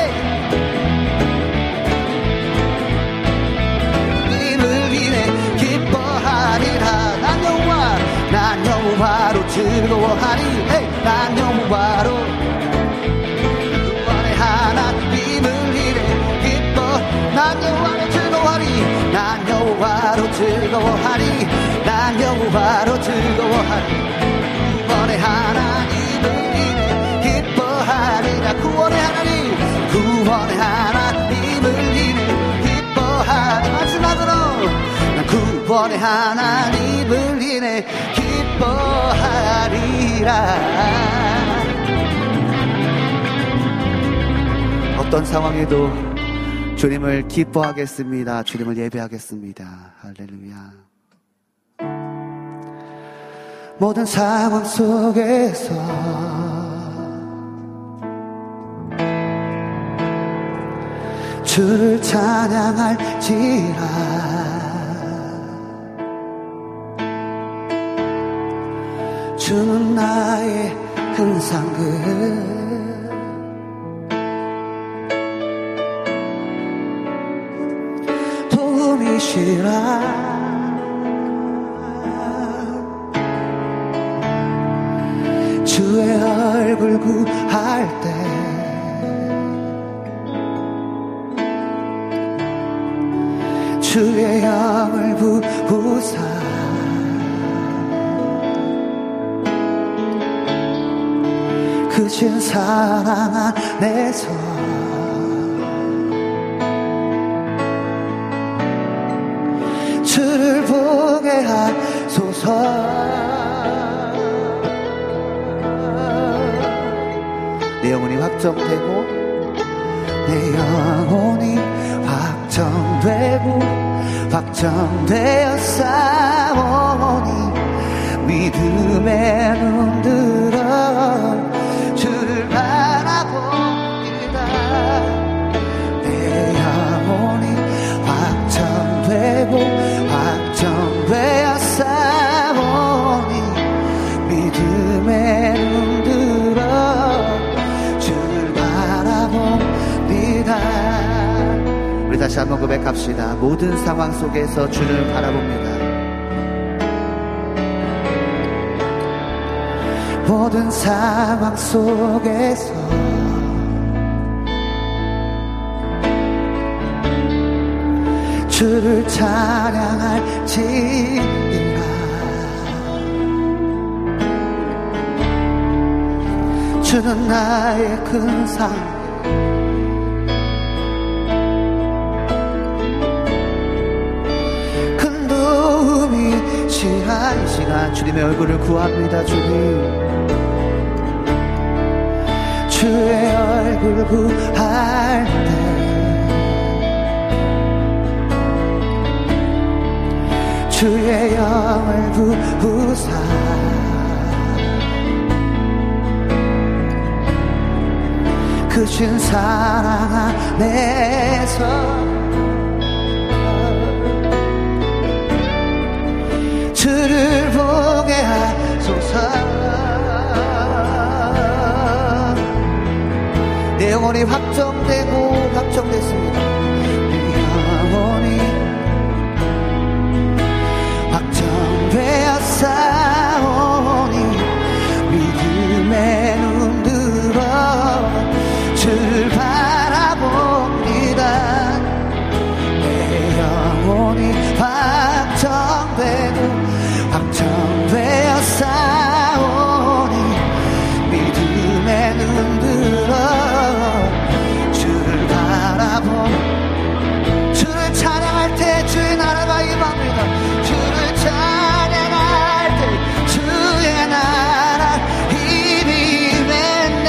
님을 인해 기뻐하리라. 난 여호와로 즐거워하리. 난 여호와로 구원의 하나님을 인해 기뻐. 난 여호와로 즐거워하리. 난 여호와로 즐거워하리. 난 여호와로 즐거워하리. 구원의 하나님을 인해 기뻐하리라. 구원의 하나님을 인해 기뻐하리. 마지막으로 난 구원의 하나님을 인해 기뻐하리라. 어떤 상황에도 주님을 기뻐하겠습니다. 주님을 예배하겠습니다. 할렐루야. 모든 상황 속에서 주를 찬양할지라. 주는 나의 큰 상급 도움이시라. 주의 얼굴 구할 때 주의 영을 부으사 크신 사랑 안에서 주를 보게 하소서. 내 영혼이 확정되고 내 영혼이 확정되어 싸우니 믿음에 눈들어 주를 바라봅니다. 내 영혼이 확정되어 싸우니 믿음에 눈들어 주를 바라봅니다. 우리 다시 다시 한번 고백합시다. 모든 상황 속에서 주를 바라봅니다. 모든 상황 속에서 주를 찬양할지니라. 주는 나의 큰 상, 큰 도움이 시한 시간 주님의 얼굴을 구합니다. 주님, 주의 얼굴 구할 때 주의 영을 부으사 크신 사랑 안에서 주를 보게 하소서. 내 영혼이 확정되고 확정됐습니다. 내 영혼이 확정되었사오니 믿음의 눈 들어 주를 바라봅니다. 내 영혼이 확정되고 확정되었사오니 믿음의 눈 들어 주를 바라봅니다. 주를 찬양할 때 주의 나라가 임합니다. 주를 찬양할 때 주의 나라 힘이 맺네.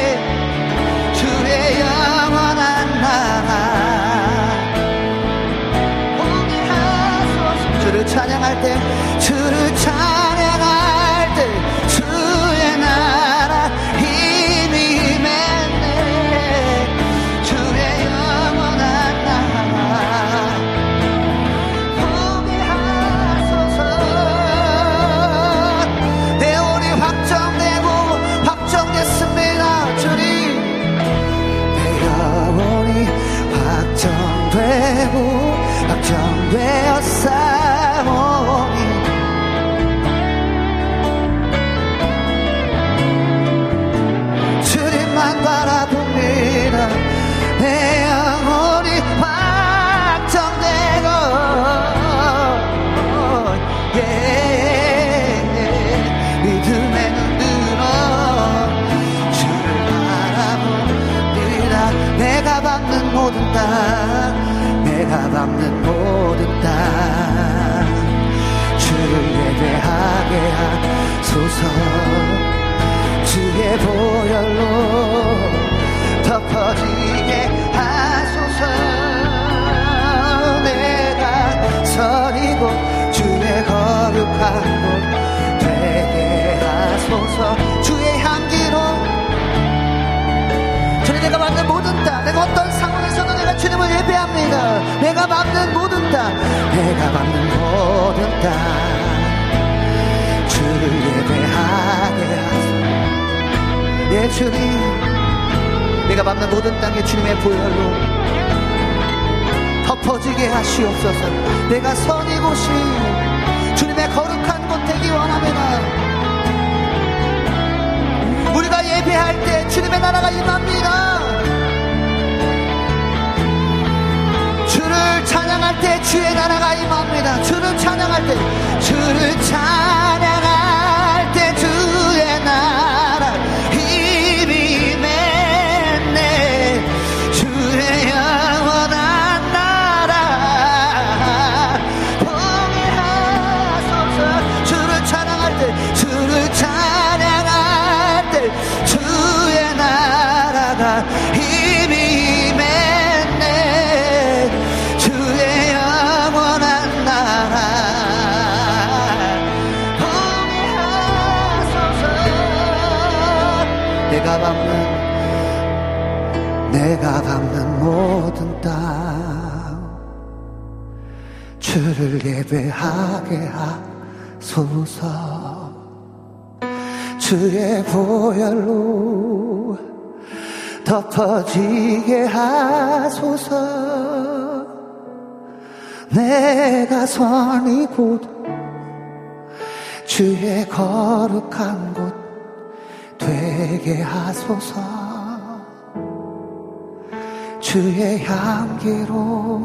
주의 영원한 나라 오게 하소서. 주를 찬양할 때 주를 찬양할 때 주의 나라 힘이 맺네. 주의 영원한 나라 오게 하소서. 내 영혼이 확정되고 확정됐습니다. 주님, 내 영혼이 확정되고 확정되었사오니 주님만 바라봅니다. 내 영혼이 확정되고 믿음의 눈으로 주를 바라봅니다. 내가 밟는 모든 땅, 내가 밟는 모든 땅 주를 예배하게 하소서. 주의 보혈로 덮어지게 하소서. 내가 서리고 주의 거룩한 곳 되게 하소서. 주의 향기로 주님, 내가 밟는 모든 땅, 내가 어떤 상황에서도 내가 주님을 예배합니다. 내가 밟는 모든 땅, 내가 밟는 모든 땅 주를 예배하게 하소서. 예, 주님, 내가 밟는 모든 땅에 주님의 보혈로 덮어지게 하시옵소서. 내가 선 이곳이 주님의 거룩한 곳 되기 원합니다. 우리가 예배할 때 주님의 나라가 임합니다. 주를 찬양할 때 주의 나라가 임합니다. 주를 찬양할 때, 주를 찬양할 때 주의 나라 힘이 맺네. 주의 영원한 나라 보게 하소서. 주를 찬양할 때, 주를 찬양할 때 주의 나라가 힘이 맺네. 주의 영원한 나라 보게 하소서. 내가 밟는 모든 땅 주를 예배하게 하소서. 주의 보혈로 덮어지게 하소서. 내가 선이 곧 주의 거룩한 곳 되게 하소서. 주의 향기로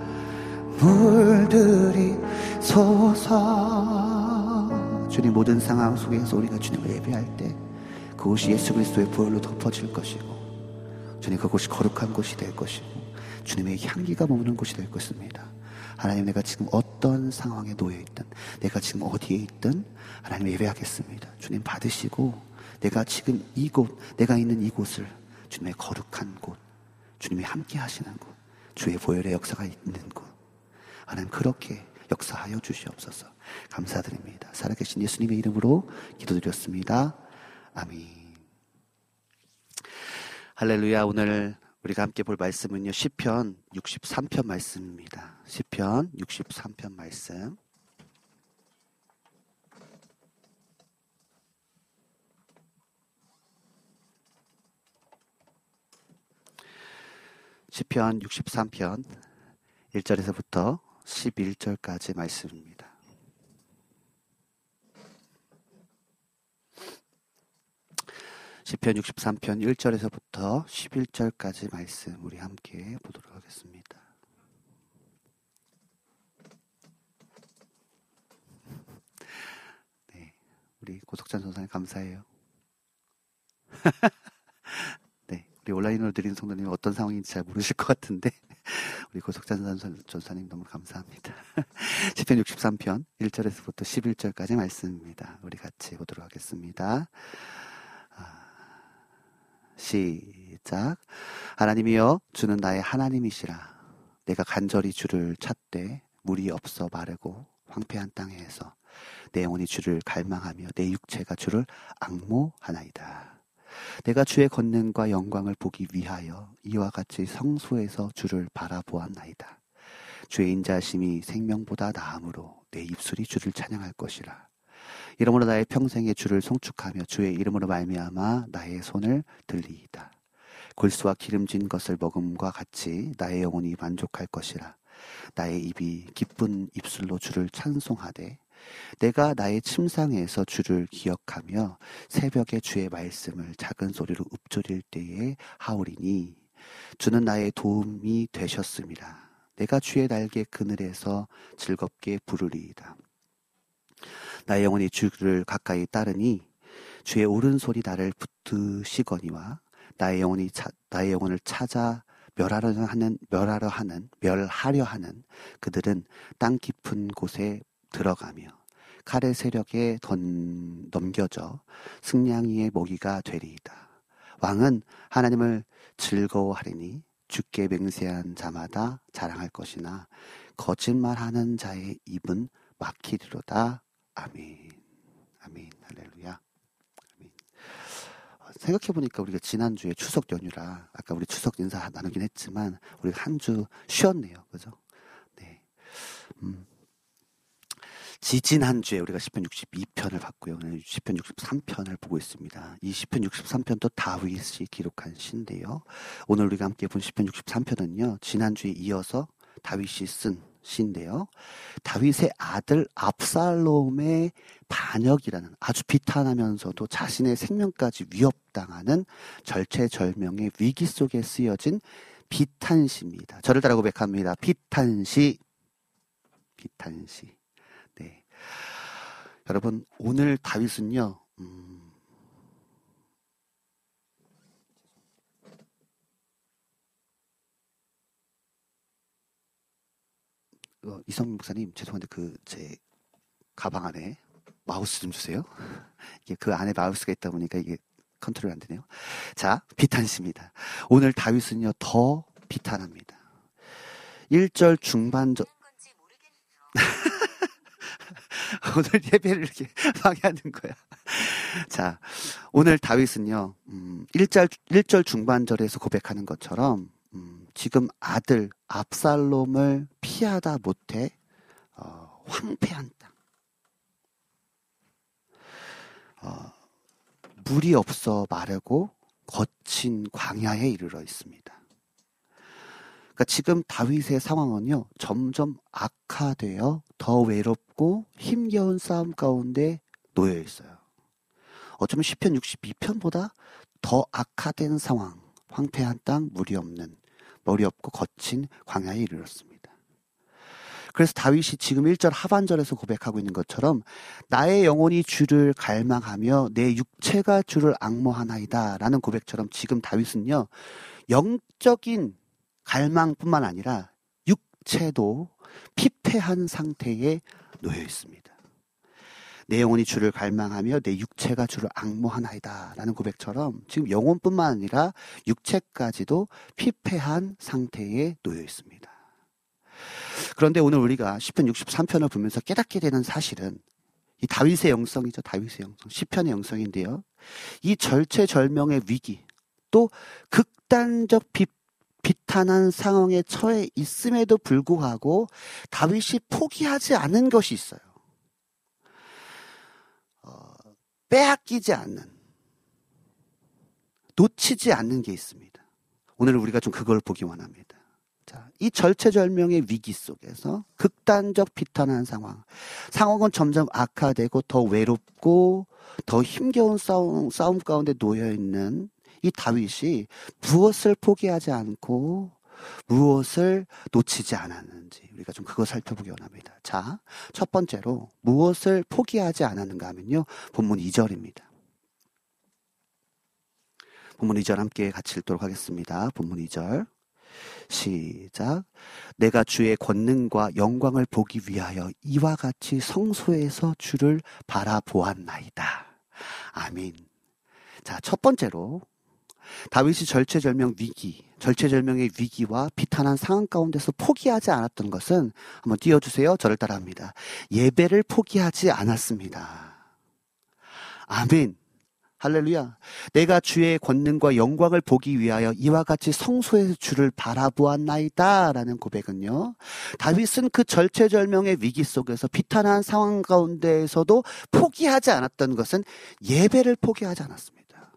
물들이소서. 주님, 모든 상황 속에서 우리가 주님을 예배할 때 그곳이 예수 그리스도의 보혈로 덮어질 것이고, 주님, 그곳이 거룩한 곳이 될 것이고, 주님의 향기가 머무는 곳이 될 것입니다. 하나님, 내가 지금 어떤 상황에 놓여 있든, 내가 지금 어디에 있든 하나님 예배하겠습니다. 주님 받으시고, 내가 지금 이곳, 내가 있는 이곳을 주님의 거룩한 곳, 주님이 함께 하시는 곳, 주의 보혈의 역사가 있는 곳, 하나님 그렇게 역사하여 주시옵소서. 감사드립니다. 살아계신 예수님의 이름으로 기도드렸습니다. 아멘. 할렐루야. 오늘 우리가 함께 볼 말씀은요, 시편 63편 말씀입니다. 시편 63편 말씀. 시편 63편 1절에서부터 11절까지 말씀입니다. 시편 63편 1절에서부터 11절까지 말씀 우리 함께 보도록 하겠습니다. 네, 우리 고석찬 전사님 감사해요. 네, 우리 온라인으로 드리는 성도님 어떤 상황인지 잘 모르실 것 같은데 우리 고석찬 전사님 너무 감사합니다. 시편 63편 1절에서부터 11절까지 말씀입니다. 우리 같이 보도록 하겠습니다. 시작. 하나님이여, 주는 나의 하나님이시라. 내가 간절히 주를 찾되 물이 없어 마르고 황폐한 땅에서 내 영혼이 주를 갈망하며 내 육체가 주를 앙모하나이다. 내가 주의 권능과 영광을 보기 위하여 이와 같이 성소에서 주를 바라보았나이다. 주의 인자심이 생명보다 나음으로 내 입술이 주를 찬양할 것이라. 이러므로 나의 평생에 주를 송축하며 주의 이름으로 말미암아 나의 손을 들리이다. 골수와 기름진 것을 먹음과 같이 나의 영혼이 만족할 것이라. 나의 입이 기쁜 입술로 주를 찬송하되 내가 나의 침상에서 주를 기억하며 새벽에 주의 말씀을 작은 소리로 읊조릴 때에 하오리니 주는 나의 도움이 되셨음이라. 내가 주의 날개 그늘에서 즐겁게 부르리이다. 나의 영혼이 주를 가까이 따르니 주의 오른손이 나를 붙드시거니와 나의 영혼을 찾아 멸하려 하는 그들은 땅 깊은 곳에 들어가며 칼의 세력에 넘겨져 승냥이의 먹이가 되리이다. 왕은 하나님을 즐거워하리니 주께 맹세한 자마다 자랑할 것이나 거짓말하는 자의 입은 막히리로다. 아멘. 아멘. 할렐루야. 아멘. 생각해보니까 우리가 지난주에 추석 연휴라 아까 우리 추석 인사 나누긴 했지만 우리가 한 주 쉬었네요. 그죠? 네. 지지난주에 우리가 시편 62편을 봤고요. 오늘 시편 63편을 보고 있습니다. 이 시편 63편도 다윗이 기록한 시인데요. 오늘 우리가 함께 본 시편 63편은요. 지난주에 이어서 다윗이 쓴 시인데요. 다윗의 아들 압살롬의 반역이라는 아주 비탄하면서도 자신의 생명까지 위협당하는 절체절명의 위기 속에 쓰여진 비탄시입니다. 저를 따라 고백합니다. 비탄시. 비탄시. 네. 여러분, 오늘 다윗은요, 이성민 목사님, 죄송한데 제 가방 안에 마우스 좀 주세요. 이게 그 안에 마우스가 있다 보니까 이게 컨트롤이 안 되네요. 자, 비탄시입니다. 오늘 다윗은요, 더 비탄합니다. 1절 중반절. 오늘 예배를 이렇게 방해하는 거야. 자, 오늘 다윗은요, 1절 중반절에서 고백하는 것처럼, 지금 아들 압살롬을 피하다 못해 황폐한 땅, 물이 없어 마르고 거친 광야에 이르러 있습니다. 그러니까 지금 다윗의 상황은요, 점점 악화되어 더 외롭고 힘겨운 싸움 가운데 놓여 있어요. 어쩌면 시편 62편보다 더 악화된 상황, 황폐한 땅, 물이 없는, 머리 없고 거친 광야에 이르렀습니다. 그래서 다윗이 지금 1절 하반절에서 고백하고 있는 것처럼 나의 영혼이 주를 갈망하며 내 육체가 주를 앙모하나이다 라는 고백처럼 지금 다윗은요, 영적인 갈망뿐만 아니라 육체도 피폐한 상태에 놓여 있습니다. 내 영혼이 주를 갈망하며 내 육체가 주를 앙모하나이다 라는 고백처럼 지금 영혼뿐만 아니라 육체까지도 피폐한 상태에 놓여 있습니다. 그런데 오늘 우리가 시편 63편을 보면서 깨닫게 되는 사실은 이 다윗의 영성이죠. 다윗의 영성, 시편의 영성인데요. 이 절체절명의 위기, 또 극단적 비탄한 상황에 처해 있음에도 불구하고 다윗이 포기하지 않은 것이 있어요. 빼앗기지 않는, 놓치지 않는 게 있습니다. 오늘 우리가 좀 그걸 보기 원합니다. 자, 이 절체절명의 위기 속에서 극단적 비탄한 상황은 점점 악화되고 더 외롭고 더 힘겨운 싸움 가운데 놓여있는 이 다윗이 무엇을 포기하지 않고 무엇을 놓치지 않았는지 우리가 좀 그거 살펴보기 원합니다. 자, 첫 번째로 무엇을 포기하지 않았는가 하면요, 본문 2절입니다. 본문 2절 함께 같이 읽도록 하겠습니다. 본문 2절 시작. 내가 주의 권능과 영광을 보기 위하여 이와 같이 성소에서 주를 바라보았나이다. 아멘. 자, 첫 번째로 다윗이 절체절명의 위기와 비탄한 상황 가운데서 포기하지 않았던 것은, 한번 띄워주세요. 저를 따라합니다. 예배를 포기하지 않았습니다. 아멘. 할렐루야. 내가 주의 권능과 영광을 보기 위하여 이와 같이 성소에서 주를 바라보았나이다 라는 고백은요, 다윗은 그 절체절명의 위기 속에서 비탄한 상황 가운데에서도 포기하지 않았던 것은 예배를 포기하지 않았습니다.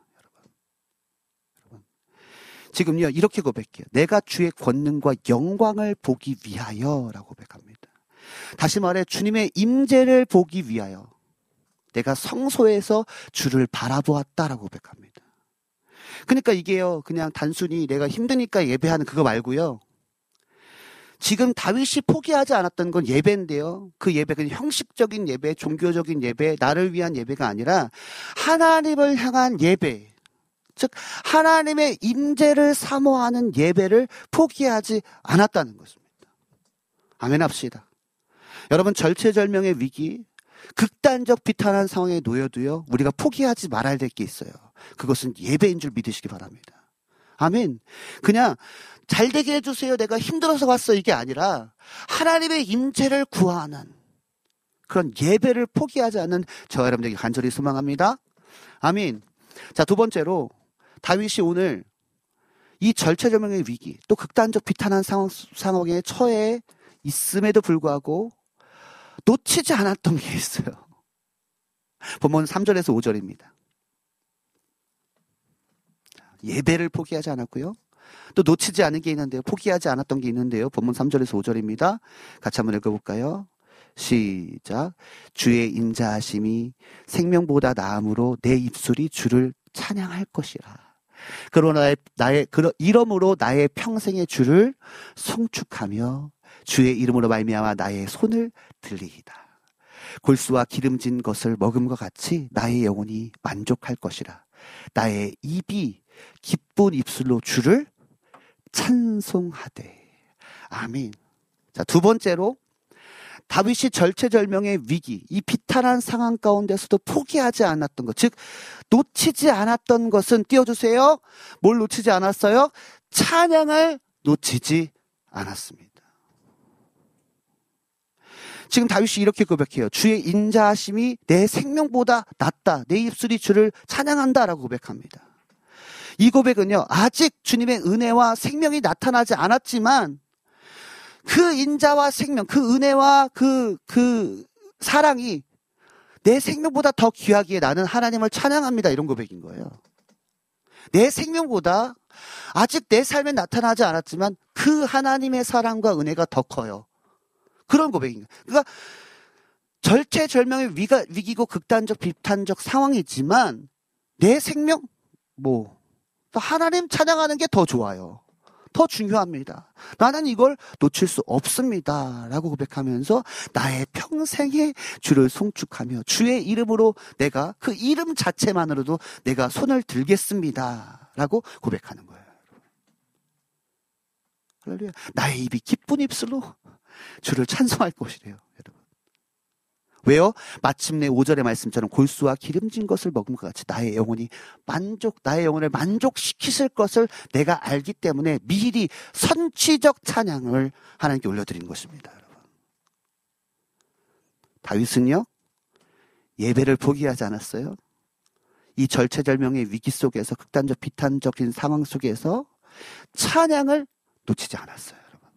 여러분, 지금요 이렇게 고백해요. 내가 주의 권능과 영광을 보기 위하여 라고 고백합니다. 다시 말해 주님의 임재를 보기 위하여 내가 성소에서 주를 바라보았다라고 고백합니다. 그러니까 이게요, 그냥 단순히 내가 힘드니까 예배하는 그거 말고요, 지금 다윗이 포기하지 않았던 건 예배인데요, 그 예배는 형식적인 예배, 종교적인 예배, 나를 위한 예배가 아니라 하나님을 향한 예배, 즉 하나님의 임재를 사모하는 예배를 포기하지 않았다는 것입니다. 아멘 합시다. 여러분, 절체절명의 위기, 극단적 비탄한 상황에 놓여도요, 우리가 포기하지 말아야 될 게 있어요. 그것은 예배인 줄 믿으시기 바랍니다. 아멘. 그냥 잘 되게 해주세요, 내가 힘들어서 왔어, 이게 아니라 하나님의 임재를 구하는 그런 예배를 포기하지 않는 저와 여러분에게 간절히 소망합니다. 아멘. 자, 두 번째로 다윗이 오늘 이 절체절명의 위기, 또 극단적 비탄한 상황에 처해 있음에도 불구하고 놓치지 않았던 게 있어요. 본문 3절에서 5절입니다. 예배를 포기하지 않았고요, 또 놓치지 않은 게 있는데요, 포기하지 않았던 게 있는데요. 본문 3절에서 5절입니다. 같이 한번 읽어볼까요? 시작. 주의 인자하심이 생명보다 나음으로 내 입술이 주를 찬양할 것이라. 이러므로 나의 평생의 주를 송축하며 주의 이름으로 말미암아 나의 손을 들리이다. 골수와 기름진 것을 먹음과 같이 나의 영혼이 만족할 것이라. 나의 입이 기쁜 입술로 주를 찬송하되. 아멘. 자, 두 번째로 다윗이 절체절명의 위기, 이 비탄한 상황 가운데서도 포기하지 않았던 것, 즉 놓치지 않았던 것은, 띄워주세요. 뭘 놓치지 않았어요? 찬양을 놓치지 않았습니다. 지금 다윗이 이렇게 고백해요. 주의 인자하심이 내 생명보다 낫다. 내 입술이 주를 찬양한다 라고 고백합니다. 이 고백은요, 아직 주님의 은혜와 생명이 나타나지 않았지만 그 인자와 생명, 그 은혜와 그 사랑이 내 생명보다 더 귀하기에 나는 하나님을 찬양합니다, 이런 고백인 거예요. 내 생명보다 아직 내 삶에 나타나지 않았지만 그 하나님의 사랑과 은혜가 더 커요. 그런 고백인 거예요. 그러니까 절체절명의 위기고 극단적 비판적 상황이지만 내 생명 하나님 찬양하는 게 더 좋아요. 더 중요합니다. 나는 이걸 놓칠 수 없습니다. 라고 고백하면서 나의 평생에 주를 송축하며 주의 이름으로 내가 그 이름 자체만으로도 내가 손을 들겠습니다. 라고 고백하는 거예요. 할렐루야. 나의 입이 기쁜 입술로 주를 찬송할 것이래요. 여러분. 왜요? 마침내 5절의 말씀처럼 골수와 기름진 것을 먹은 것 같이 나의 영혼을 만족시키실 것을 내가 알기 때문에 미리 선취적 찬양을 하나님께 올려드리는 것입니다. 여러분. 다윗은요, 예배를 포기하지 않았어요. 이 절체절명의 위기 속에서 극단적 비탄적인 상황 속에서 찬양을 놓치지 않았어요. 여러분.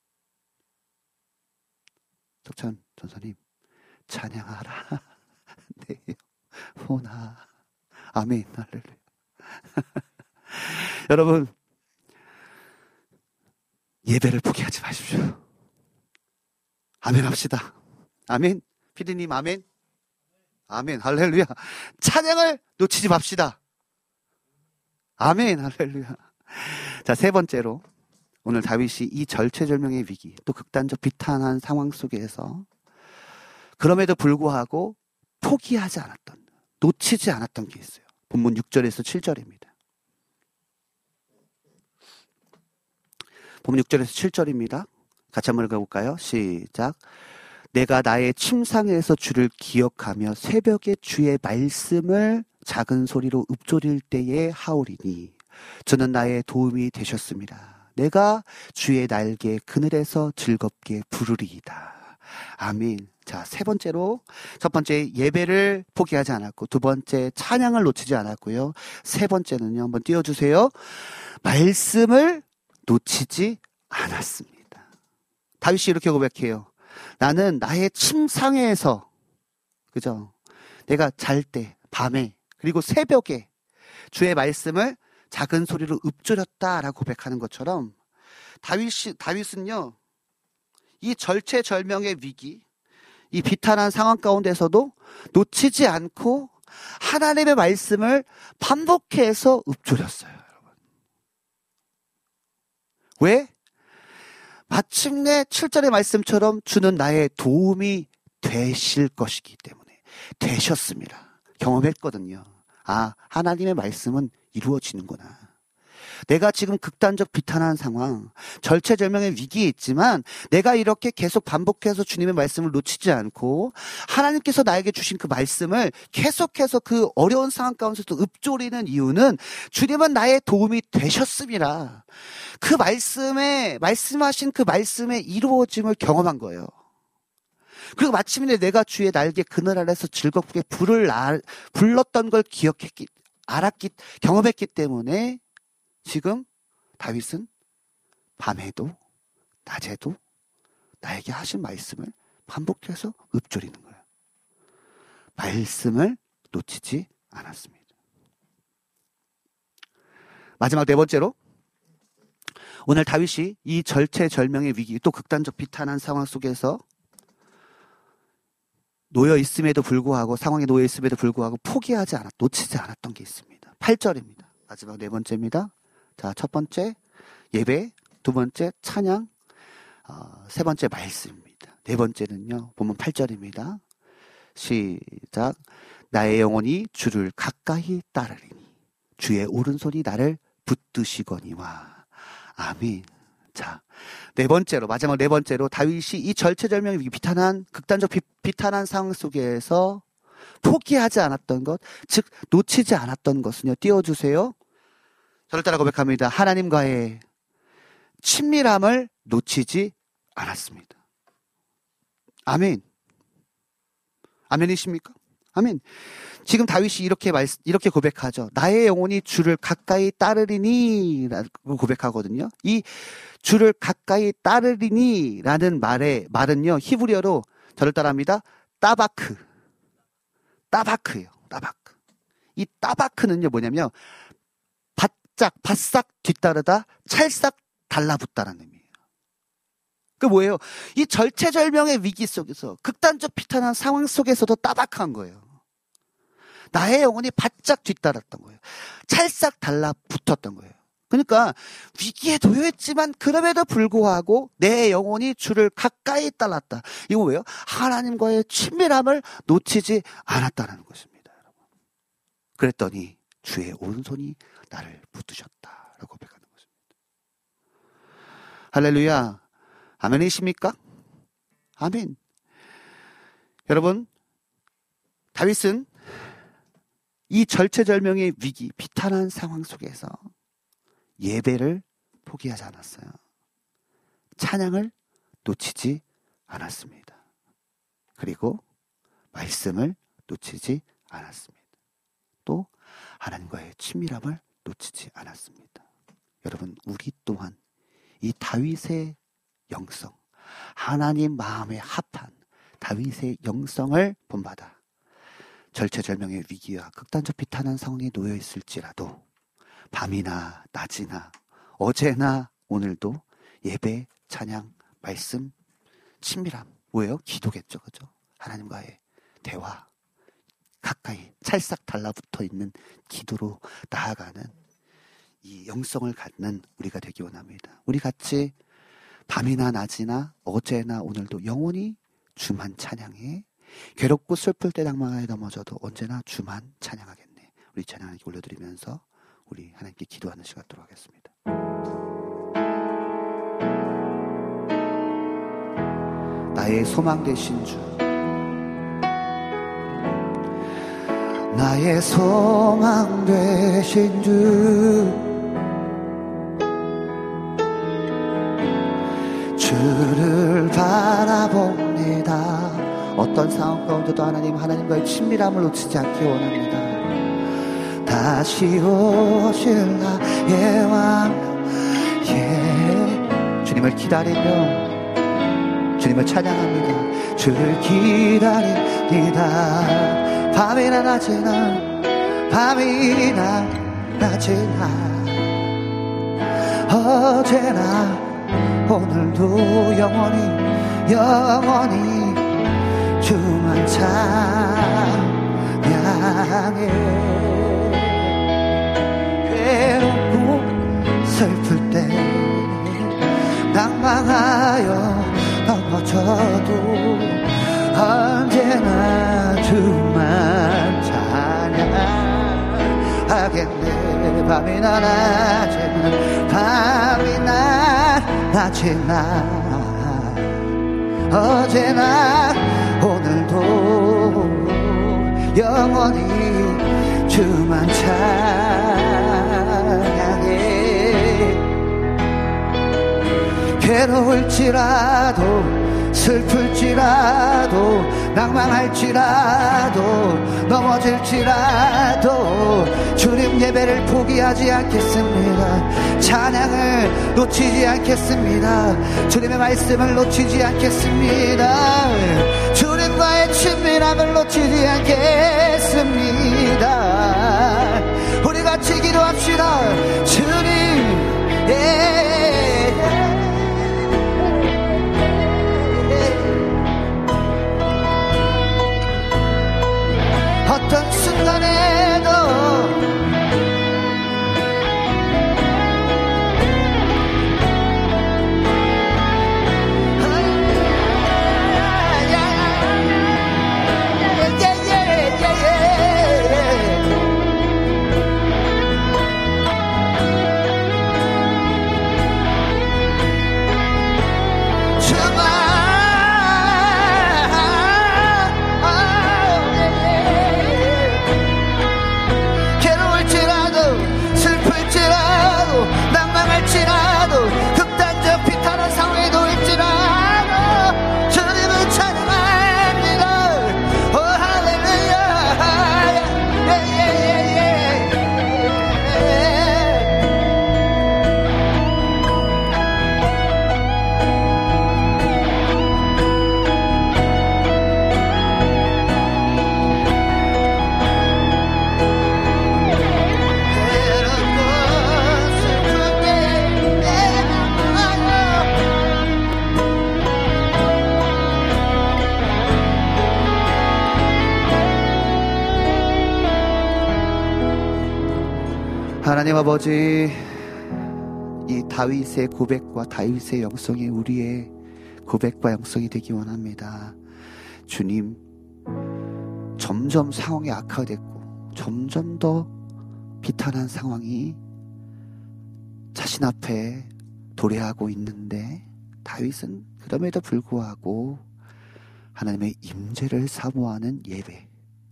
석찬 전사님, 찬양하라. 네, 호나. 아멘. 할렐루야. 여러분, 예배를 포기하지 마십시오. 아멘 합시다. 아멘. 피디님, 아멘. 아멘. 할렐루야. 찬양을 놓치지 맙시다. 아멘. 할렐루야. 자, 세 번째로, 오늘 다윗이 이 절체절명의 위기, 또 극단적 비탄한 상황 속에서 그럼에도 불구하고 포기하지 않았던, 놓치지 않았던 게 있어요. 본문 6절에서 7절입니다. 본문 6절에서 7절입니다. 같이 한번 읽어볼까요? 시작. 내가 나의 침상에서 주를 기억하며 새벽에 주의 말씀을 작은 소리로 읊조릴 때에 하오리니 저는 나의 도움이 되셨습니다. 내가 주의 날개 그늘에서 즐겁게 부르리이다. 아멘. 자, 세 번째로, 첫 번째 예배를 포기하지 않았고, 두 번째 찬양을 놓치지 않았고요. 세 번째는요, 한번 띄워주세요. 말씀을 놓치지 않았습니다. 다윗이 이렇게 고백해요. 나는 나의 침상에서, 그죠? 내가 잘 때, 밤에, 그리고 새벽에 주의 말씀을 작은 소리로 읊조렸다라고 고백하는 것처럼 다윗은요, 이 절체절명의 위기, 이 비탄한 상황 가운데서도 놓치지 않고 하나님의 말씀을 반복해서 읊조렸어요. 여러분. 왜? 마침내 7절의 말씀처럼 주는 나의 도움이 되실 것이기 때문에 되셨습니다. 경험했거든요. 아, 하나님의 말씀은 이루어지는구나. 내가 지금 극단적 비탄한 상황, 절체절명의 위기에 있지만 내가 이렇게 계속 반복해서 주님의 말씀을 놓치지 않고 하나님께서 나에게 주신 그 말씀을 계속해서 그 어려운 상황 가운데서도 읊조리는 이유는 주님은 나의 도움이 되셨습니다. 그 말씀하신 그 말씀의 이루어짐을 경험한 거예요. 그리고 마침내 내가 주의 날개 그늘 아래서 즐겁게 불렀던 걸 경험했기 때문에 지금 다윗은 밤에도 낮에도 나에게 하신 말씀을 반복해서 읊조리는 거예요. 말씀을 놓치지 않았습니다. 마지막 네 번째로, 오늘 다윗이 이 절체절명의 위기, 또 극단적 비탄한 상황 속에서 상황에 놓여 있음에도 불구하고 놓치지 않았던 게 있습니다. 8절입니다. 마지막 네 번째입니다. 자, 첫 번째 예배, 두 번째 찬양, 세 번째 말씀입니다. 네 번째는요, 본문 8절입니다. 시작. 나의 영혼이 주를 가까이 따르리니 주의 오른손이 나를 붙드시거니와. 아멘. 자, 마지막 네 번째로 다윗이 이 절체절명의 비탄한, 극단적 비탄한 상황 속에서 포기하지 않았던 것, 즉 놓치지 않았던 것은요, 띄워주세요. 저를 따라 고백합니다. 하나님과의 친밀함을 놓치지 않았습니다. 아멘. 아멘이십니까? 아멘. 지금 다윗이 이렇게 고백하죠. 나의 영혼이 주를 가까이 따르리니 라고 고백하거든요. 이 주를 가까이 따르리니 라는 말은요, 히브리어로 저를 따라합니다. 따바크예요. 따바크. 이 따바크는요, 뭐냐면 바싹 뒤따르다 찰싹 달라붙다라는 의미예요. 그 뭐예요? 이 절체절명의 위기 속에서 극단적 비탄한 상황 속에서도 따박한 거예요. 나의 영혼이 바짝 뒤따랐던 거예요. 찰싹 달라붙었던 거예요. 그러니까 위기에 놓여있지만 그럼에도 불구하고 내 영혼이 주를 가까이 따랐다. 이거 뭐예요? 하나님과의 친밀함을 놓치지 않았다는 것입니다. 여러분. 그랬더니 주의 오른손이 나를 붙드셨다라고 고백하는 것입니다. 할렐루야. 아멘이십니까? 아멘. 여러분, 다윗은 이 절체절명의 위기, 비탄한 상황 속에서 예배를 포기하지 않았어요. 찬양을 놓치지 않았습니다. 그리고 말씀을 놓치지 않았습니다. 또 하나님과의 친밀함을 놓치지 않았습니다. 여러분, 우리 또한 이 다윗의 영성, 하나님 마음에 합한 다윗의 영성을 본받아 절체절명의 위기와 극단적 비탄한 상황에 놓여 있을지라도 밤이나 낮이나 어제나 오늘도 예배, 찬양, 말씀, 친밀함, 뭐예요? 기도겠죠, 그죠? 하나님과의 대화, 가까이 찰싹 달라붙어 있는 기도로 나아가는 이 영성을 갖는 우리가 되기 원합니다. 우리 같이 밤이나 낮이나 어제나 오늘도 영원히 주만 찬양해. 괴롭고 슬플 때 낭만에 넘어져도 언제나 주만 찬양하겠네. 우리 찬양하게 올려드리면서 우리 하나님께 기도하는 시간 갖도록 하겠습니다. 나의 소망 되신 주, 나의 소망 되신 주, 주를 바라봅니다. 어떤 상황 가운데도 하나님과의 친밀함을 놓치지 않기 원합니다. 다시 오실 나의 왕, 주님을 기다리며 주님을 찬양합니다. 주를 기다립니다. 밤이나 낮이나 밤이나 낮이나 어제나 오늘도 영원히 주만 찬양해. 괴롭고 슬플 때 낭망하여 넘어져도 언제나 주만 찬양하겠네. 밤이나 낮이나 어제나 오늘도 영원히 주만 찬양해. 괴로울지라도 슬플지라도 낭망할지라도 넘어질지라도 주님 예배를 포기하지 않겠습니다. 찬양을 놓치지 않겠습니다. 주님의 말씀을 놓치지 않겠습니다. 주님과의 친밀함을 놓치지 않겠습니다. 우리 같이 기도합시다. 주님 어떤 순간에도 하나님 아버지, 이 다윗의 고백과 다윗의 영성이 우리의 고백과 영성이 되기 원합니다. 주님, 점점 상황이 악화됐고 점점 더 비탄한 상황이 자신 앞에 도래하고 있는데, 다윗은 그럼에도 불구하고 하나님의 임재를 사모하는 예배,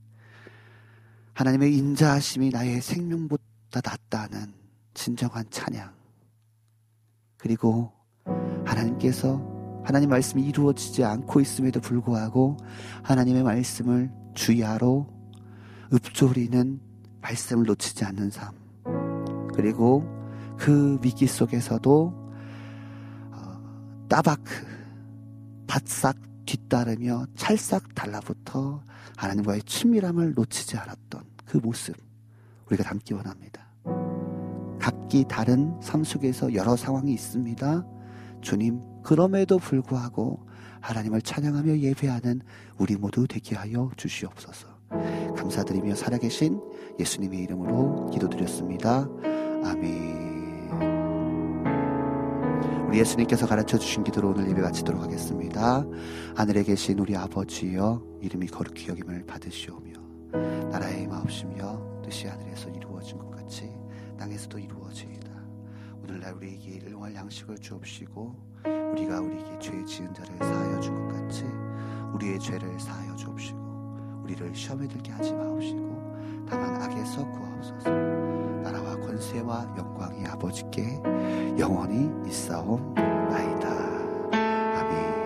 하나님의 인자하심이 나의 생명보다 낫다는 진정한 찬양, 그리고 하나님 말씀이 이루어지지 않고 있음에도 불구하고 하나님의 말씀을 주야로 읊조리는 말씀을 놓치지 않는 삶, 그리고 그 위기 속에서도 따바크 바싹 뒤따르며 찰싹 달라붙어 하나님과의 친밀함을 놓치지 않았던 그 모습, 우리가 담기 원합니다. 각기 다른 삶 속에서 여러 상황이 있습니다. 주님, 그럼에도 불구하고 하나님을 찬양하며 예배하는 우리 모두 되게 하여 주시옵소서. 감사드리며 살아계신 예수님의 이름으로 기도드렸습니다. 아멘. 우리 예수님께서 가르쳐주신 기도로 오늘 예배 마치도록 하겠습니다. 하늘에 계신 우리 아버지여, 이름이 거룩히 여김을 받으시오며 나라의 임하옵시며 뜻이 하늘에서 이루어진 것 같이 땅에서도 이루어지이다. 오늘날 우리에게 일용할 양식을 주옵시고, 우리가 우리에게 죄 지은 자를 사하여 준 것 같이 우리의 죄를 사하여 주옵시고, 우리를 시험에 들게 하지 마옵시고 다만 악에서 구하옵소서. 나라와 권세와 영광이 아버지께 영원히 있사옵나이다. 아멘.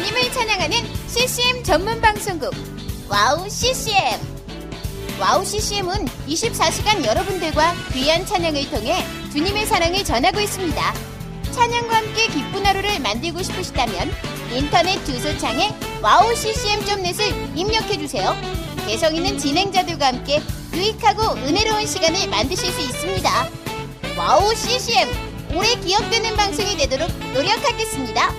주님을 찬양하는 CCM 전문 방송국 와우 CCM. 와우 CCM은 24시간 여러분들과 귀한 찬양을 통해 주님의 사랑을 전하고 있습니다. 찬양과 함께 기쁜 하루를 만들고 싶으시다면 인터넷 주소창에 wowccm.net을 입력해주세요. 개성 있는 진행자들과 함께 유익하고 은혜로운 시간을 만드실 수 있습니다. 와우 CCM, 오래 기억되는 방송이 되도록 노력하겠습니다.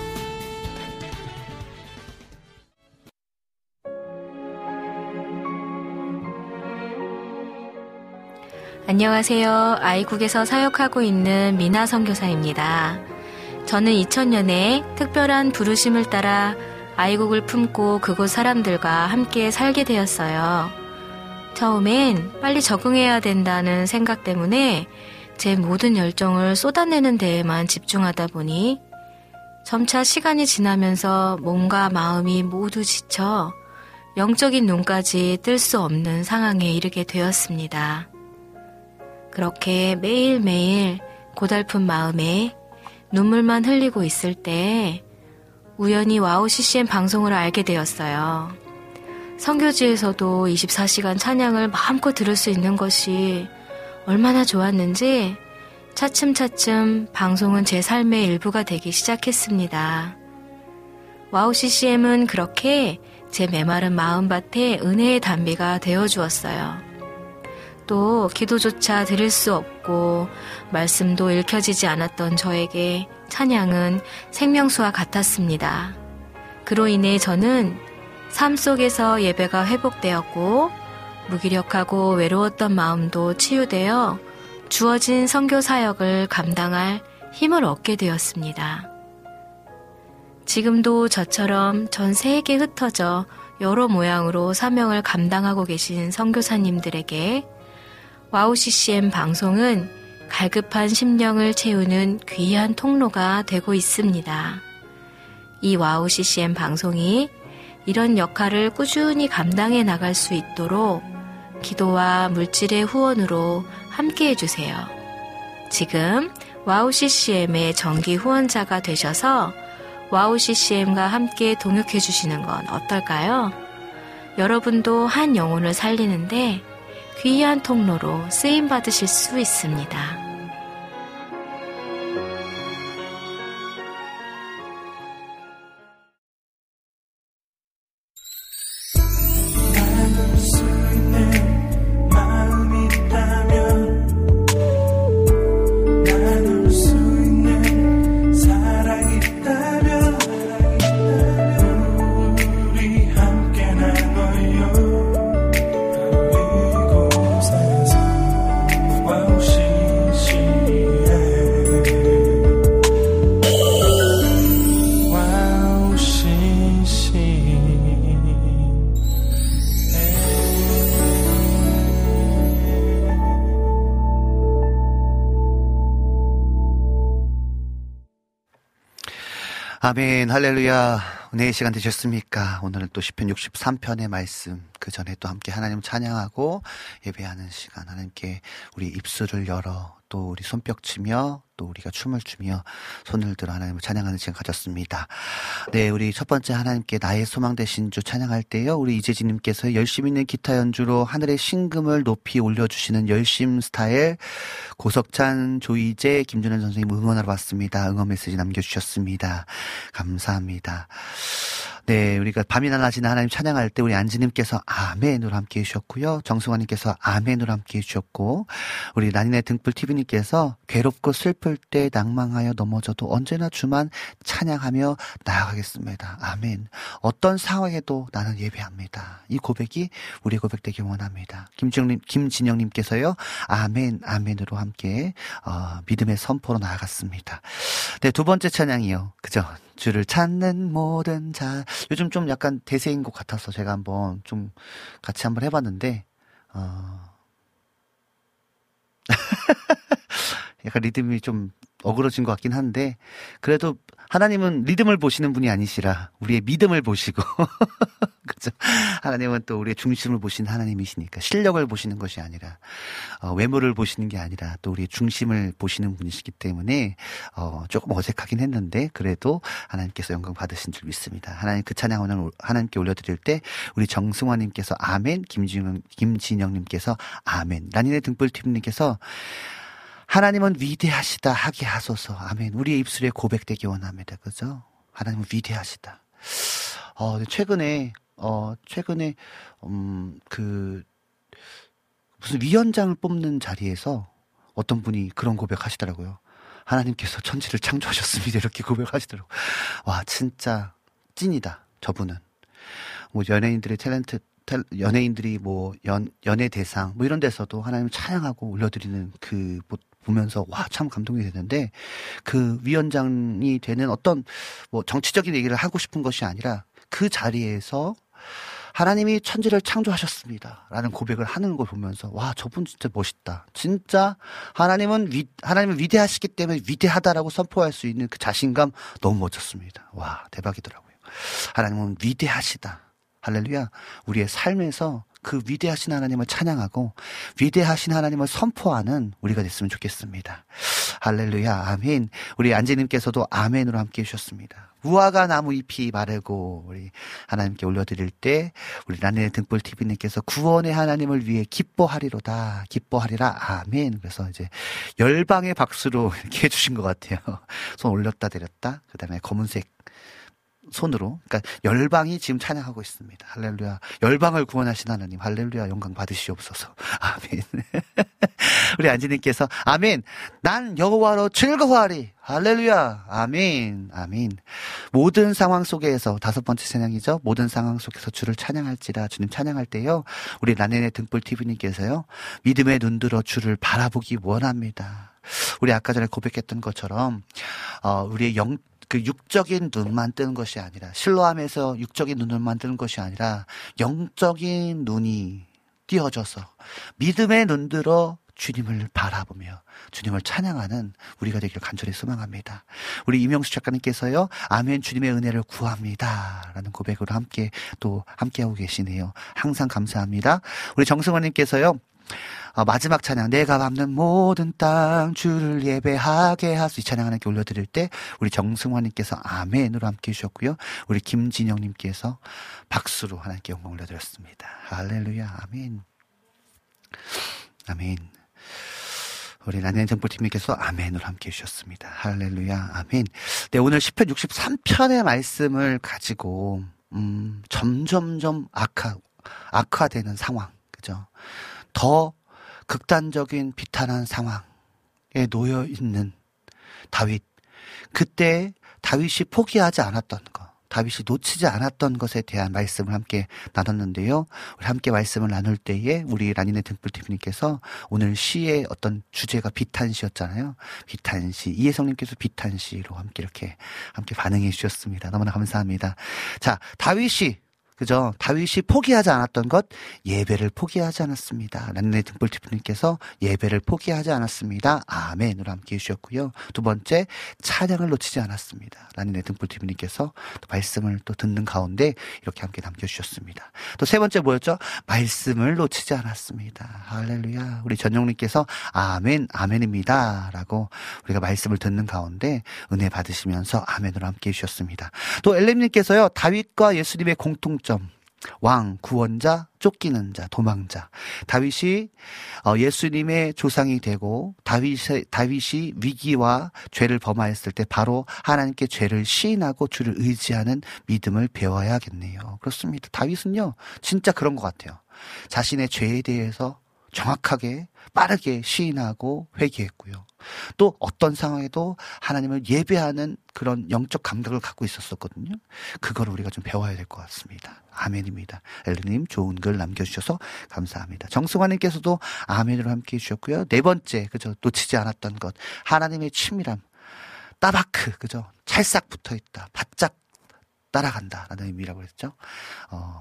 안녕하세요. 아이국에서 사역하고 있는 미나 선교사입니다. 저는 2000년에 특별한 부르심을 따라 아이국을 품고 그곳 사람들과 함께 살게 되었어요. 처음엔 빨리 적응해야 된다는 생각 때문에 제 모든 열정을 쏟아내는 데에만 집중하다 보니 점차 시간이 지나면서 몸과 마음이 모두 지쳐 영적인 눈까지 뜰 수 없는 상황에 이르게 되었습니다. 그렇게 매일매일 고달픈 마음에 눈물만 흘리고 있을 때 우연히 와우 CCM 방송을 알게 되었어요. 선교지에서도 24시간 찬양을 마음껏 들을 수 있는 것이 얼마나 좋았는지 차츰차츰 방송은 제 삶의 일부가 되기 시작했습니다. 와우 CCM은 그렇게 제 메마른 마음밭에 은혜의 담비가 되어주었어요. 또 기도조차 드릴 수 없고 말씀도 읽혀지지 않았던 저에게 찬양은 생명수와 같았습니다. 그로 인해 저는 삶 속에서 예배가 회복되었고 무기력하고 외로웠던 마음도 치유되어 주어진 선교 사역을 감당할 힘을 얻게 되었습니다. 지금도 저처럼 전 세계에 흩어져 여러 모양으로 사명을 감당하고 계신 선교사님들에게 와우 CCM 방송은 갈급한 심령을 채우는 귀한 통로가 되고 있습니다. 이 와우 CCM 방송이 이런 역할을 꾸준히 감당해 나갈 수 있도록 기도와 물질의 후원으로 함께 해주세요. 지금 와우 CCM의 정기 후원자가 되셔서 와우 CCM과 함께 동역해 주시는 건 어떨까요? 여러분도 한 영혼을 살리는데 귀한 통로로 쓰임받으실 수 있습니다. 아멘, 할렐루야. 은혜의 시간 되셨습니까? 오늘은 또 시편 63편의 말씀, 그 전에 또 함께 하나님 찬양하고 예배하는 시간, 하나님께 우리 입술을 열어 또 우리 손뼉 치며 또 우리가 춤을 추며 손을 들어 하나님을 찬양하는 시간 가졌습니다. 네, 우리 첫 번째 하나님께 나의 소망 되신 주 찬양할 때요, 우리 이재진님께서 열심 있는 기타 연주로 하늘의 신금을 높이 올려주시는 열심 스타일 고석찬, 조이재, 김준현 선생님 응원하러 왔습니다. 응원 메시지 남겨주셨습니다. 감사합니다. 네, 우리가 밤이나 낮이나 하나님 찬양할 때 우리 안지님께서 아멘으로 함께 해주셨고요. 정승환님께서 아멘으로 함께 해주셨고, 우리 난인의 등불TV님께서 괴롭고 슬플 때 낭망하여 넘어져도 언제나 주만 찬양하며 나아가겠습니다. 아멘. 어떤 상황에도 나는 예배합니다. 이 고백이 우리의 고백 되길 원합니다. 김진영님께서요, 아멘, 아멘으로 함께 믿음의 선포로 나아갔습니다. 네, 두 번째 찬양이요. 그죠? 주를 찾는 모든 자. 요즘 좀 약간 대세인 것 같아서 제가 한번 좀 같이 한번 해봤는데, 약간 리듬이 좀 어그러진 것 같긴 한데, 그래도 하나님은 리듬을 보시는 분이 아니시라 우리의 믿음을 보시고 그죠? 하나님은 또 우리의 중심을 보시는 하나님이시니까 실력을 보시는 것이 아니라 외모를 보시는 게 아니라 또 우리의 중심을 보시는 분이시기 때문에 조금 어색하긴 했는데 그래도 하나님께서 영광 받으신 줄 믿습니다. 하나님 그 찬양 오늘 하나님께 올려드릴 때 우리 정승화님께서 아멘, 김진영님께서 아멘, 라니네 등불TV님께서 하나님은 위대하시다 하게 하소서. 아멘. 우리의 입술에 고백되기 원합니다. 그죠? 하나님은 위대하시다. 최근에 무슨 위원장을 뽑는 자리에서 어떤 분이 그런 고백하시더라고요. 하나님께서 천지를 창조하셨습니다. 이렇게 고백하시더라고요. 와, 진짜 찐이다. 저분은. 뭐 연예인들의 연예인들이 뭐 연예 대상 뭐 이런 데서도 하나님을 찬양하고 올려드리는 보면서 와, 참 감동이 되는데 그 위원장이 되는 어떤 뭐 정치적인 얘기를 하고 싶은 것이 아니라 그 자리에서 하나님이 천지를 창조하셨습니다. 라는 고백을 하는 걸 보면서 와, 저분 진짜 멋있다. 진짜 하나님은 위대하시기 때문에 위대하다라고 선포할 수 있는 그 자신감 너무 멋졌습니다. 와, 대박이더라고요. 하나님은 위대하시다. 할렐루야. 우리의 삶에서 그 위대하신 하나님을 찬양하고 위대하신 하나님을 선포하는 우리가 됐으면 좋겠습니다. 할렐루야. 아멘. 우리 안지님께서도 아멘으로 함께 해주셨습니다. 무화과 나무 잎이 마르고 우리 하나님께 올려드릴 때 우리 라니네 등불TV님께서 구원의 하나님을 위해 기뻐하리로다. 기뻐하리라. 아멘. 그래서 이제 열방의 박수로 이렇게 해주신 것 같아요. 손 올렸다 내렸다. 그 다음에 검은색 손으로. 그러니까 열방이 지금 찬양하고 있습니다. 할렐루야. 열방을 구원하신 하나님. 할렐루야. 영광 받으시옵소서. 아멘. 우리 안지님께서 아멘. 난 여호와로 즐거워하리. 할렐루야. 아멘. 아멘. 모든 상황 속에서 5번째 찬양이죠. 모든 상황 속에서 주를 찬양할지라. 주님 찬양할 때요. 우리 라네네 등불TV님께서요. 믿음의 눈 들어 주를 바라보기 원합니다. 우리 아까 전에 고백했던 것처럼 우리의 육적인 눈만 뜨는 것이 아니라 실로암에서 육적인 눈을만 뜨는 것이 아니라 영적인 눈이 띄어져서 믿음의 눈 들어 주님을 바라보며 주님을 찬양하는 우리가 되기를 간절히 소망합니다. 우리 이명수 작가님께서요. 아멘 주님의 은혜를 구합니다. 라는 고백으로 함께하고 계시네요. 항상 감사합니다. 우리 정승환님께서요. 마지막 찬양 내가 밟는 모든 땅 주를 예배하게 하소 이 찬양 하나님께 올려드릴 때 우리 정승환님께서 아멘으로 함께 해주셨고요. 우리 김진영님께서 박수로 하나님께 영광 올려드렸습니다. 할렐루야. 아멘. 아멘. 우리 라니네 등불TV님께서 아멘으로 함께 해주셨습니다. 할렐루야. 아멘. 네, 오늘 시편 63편의 말씀을 가지고 점점점 악화되는 상황, 그죠? 더 극단적인 비탄한 상황에 놓여 있는 다윗. 그때 다윗이 포기하지 않았던 것, 다윗이 놓치지 않았던 것에 대한 말씀을 함께 나눴는데요. 우리 함께 말씀을 나눌 때에 우리 라니네 등불TV님께서 오늘 시의 어떤 주제가 비탄시였잖아요. 비탄시. 이혜성님께서 비탄시로 함께 반응해 주셨습니다. 너무나 감사합니다. 자, 그죠? 다윗이 포기하지 않았던 것, 예배를 포기하지 않았습니다. 라니네 등불TV님께서 예배를 포기하지 않았습니다. 아멘으로 함께 해주셨고요. 두 번째, 찬양을 놓치지 않았습니다. 라니네 등불TV님께서 또 말씀을 또 듣는 가운데 이렇게 함께 남겨주셨습니다. 또 세 번째 뭐였죠? 말씀을 놓치지 않았습니다. 할렐루야. 우리 전용님께서 아멘, 아멘입니다. 라고 우리가 말씀을 듣는 가운데 은혜 받으시면서 아멘으로 함께 해주셨습니다. 또 엘렘님께서요, 다윗과 예수님의 공통점, 왕, 구원자, 쫓기는 자, 도망자. 다윗이 예수님의 조상이 되고 다윗이 위기와 죄를 범하였을 때 바로 하나님께 죄를 시인하고 주를 의지하는 믿음을 배워야겠네요. 그렇습니다. 다윗은요 진짜 그런 것 같아요. 자신의 죄에 대해서 정확하게 빠르게 시인하고 회개했고요. 또 어떤 상황에도 하나님을 예배하는 그런 영적 감각을 갖고 있었거든요. 그걸 우리가 좀 배워야 될 것 같습니다. 아멘입니다. 엘리님 좋은 글 남겨주셔서 감사합니다. 정승환님께서도 아멘으로 함께 해주셨고요. 네 번째, 그죠? 놓치지 않았던 것, 하나님의 친밀함, 따바크, 그죠? 찰싹 붙어있다, 바짝 따라간다라는 의미라고 했죠.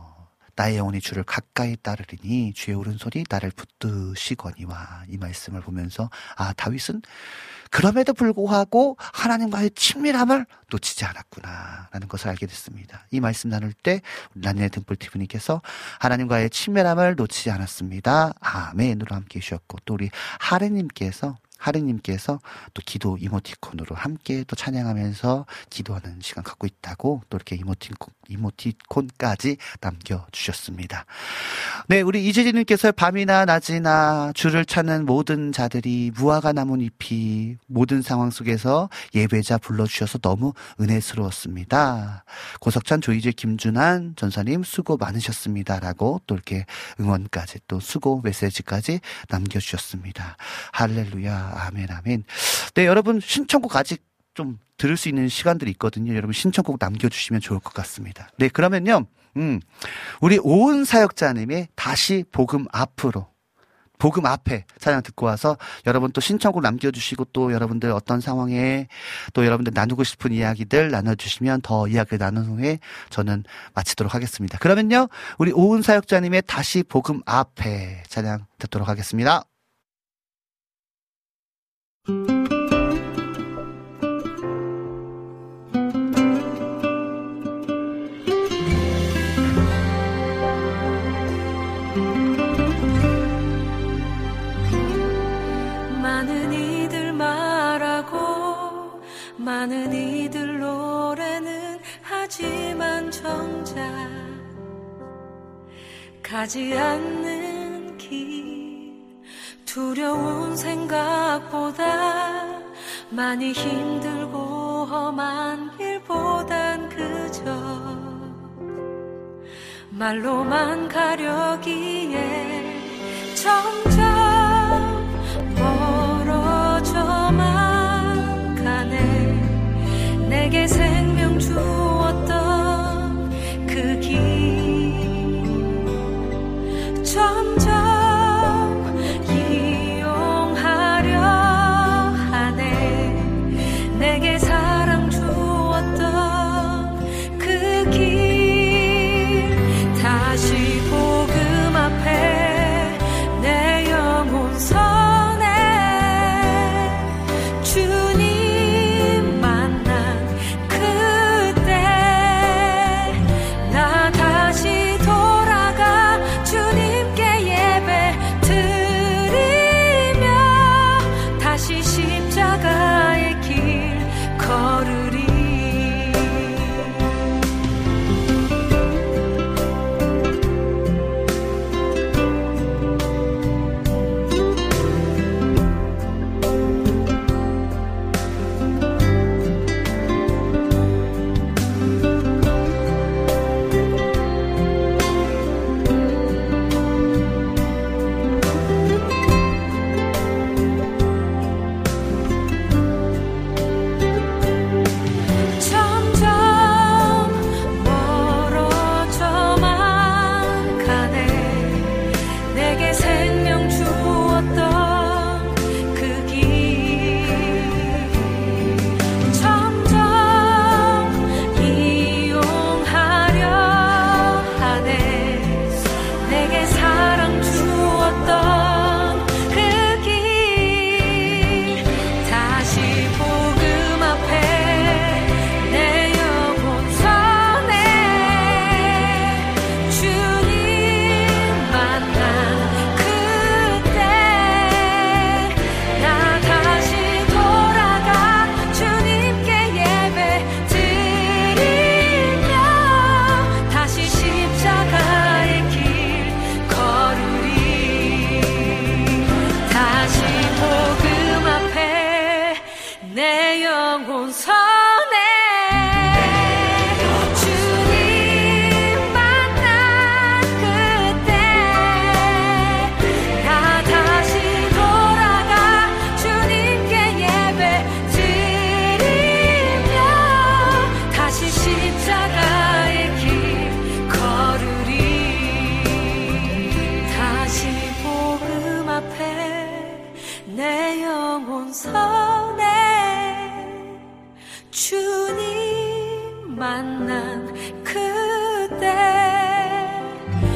나의 영혼이 주를 가까이 따르리니 주의 오른손이 나를 붙드시거니와. 이 말씀을 보면서 다윗은 그럼에도 불구하고 하나님과의 친밀함을 놓치지 않았구나 라는 것을 알게 됐습니다. 이 말씀 나눌 때 라니네 등불TV님께서 하나님과의 친밀함을 놓치지 않았습니다. 아멘으로 함께 해주셨고, 또 우리 하르님께서 또 기도 이모티콘으로 함께 또 찬양하면서 기도하는 시간 갖고 있다고 또 이렇게 이모티콘까지 남겨주셨습니다. 네, 우리 이재진님께서 밤이나 낮이나 주를 찾는 모든 자들이 무화과 나뭇잎이 모든 상황 속에서 예배자 불러주셔서 너무 은혜스러웠습니다. 고석찬, 조이재, 김준환 전사님 수고 많으셨습니다 라고 또 이렇게 응원까지 또 수고 메시지까지 남겨주셨습니다. 할렐루야. 아멘, 아멘. 네, 여러분 신청곡 아직 좀 들을 수 있는 시간들이 있거든요. 여러분 신청곡 남겨주시면 좋을 것 같습니다. 네, 그러면요, 우리 오은 사역자님의 다시 복음 앞으로, 복음 앞에 찬양 듣고 와서 여러분 또 신청곡 남겨주시고 또 여러분들 어떤 상황에 또 여러분들 나누고 싶은 이야기들 나눠주시면 더 이야기를 나눈 후에 저는 마치도록 하겠습니다. 그러면요, 우리 오은 사역자님의 다시 복음 앞에 찬양 듣도록 하겠습니다. 많은 이들 말하고 많은 이들 노래는 하지만 정작 가지 않는 길, 두려운 생각보다 많이 힘들고 험한 길보단 그저 말로만 가려기에 점점 멀어져만 가네. 내게 생명 주었던 그 길 점점 이용하려 하네. 내게 사랑 주었던 그 길 다시 복음 앞에 내 영혼 선에 주님 만난 그때 나 다시 돌아가 주님께 예배 드리며 다시 십자가의 길 걸으리. 주님 만난 그때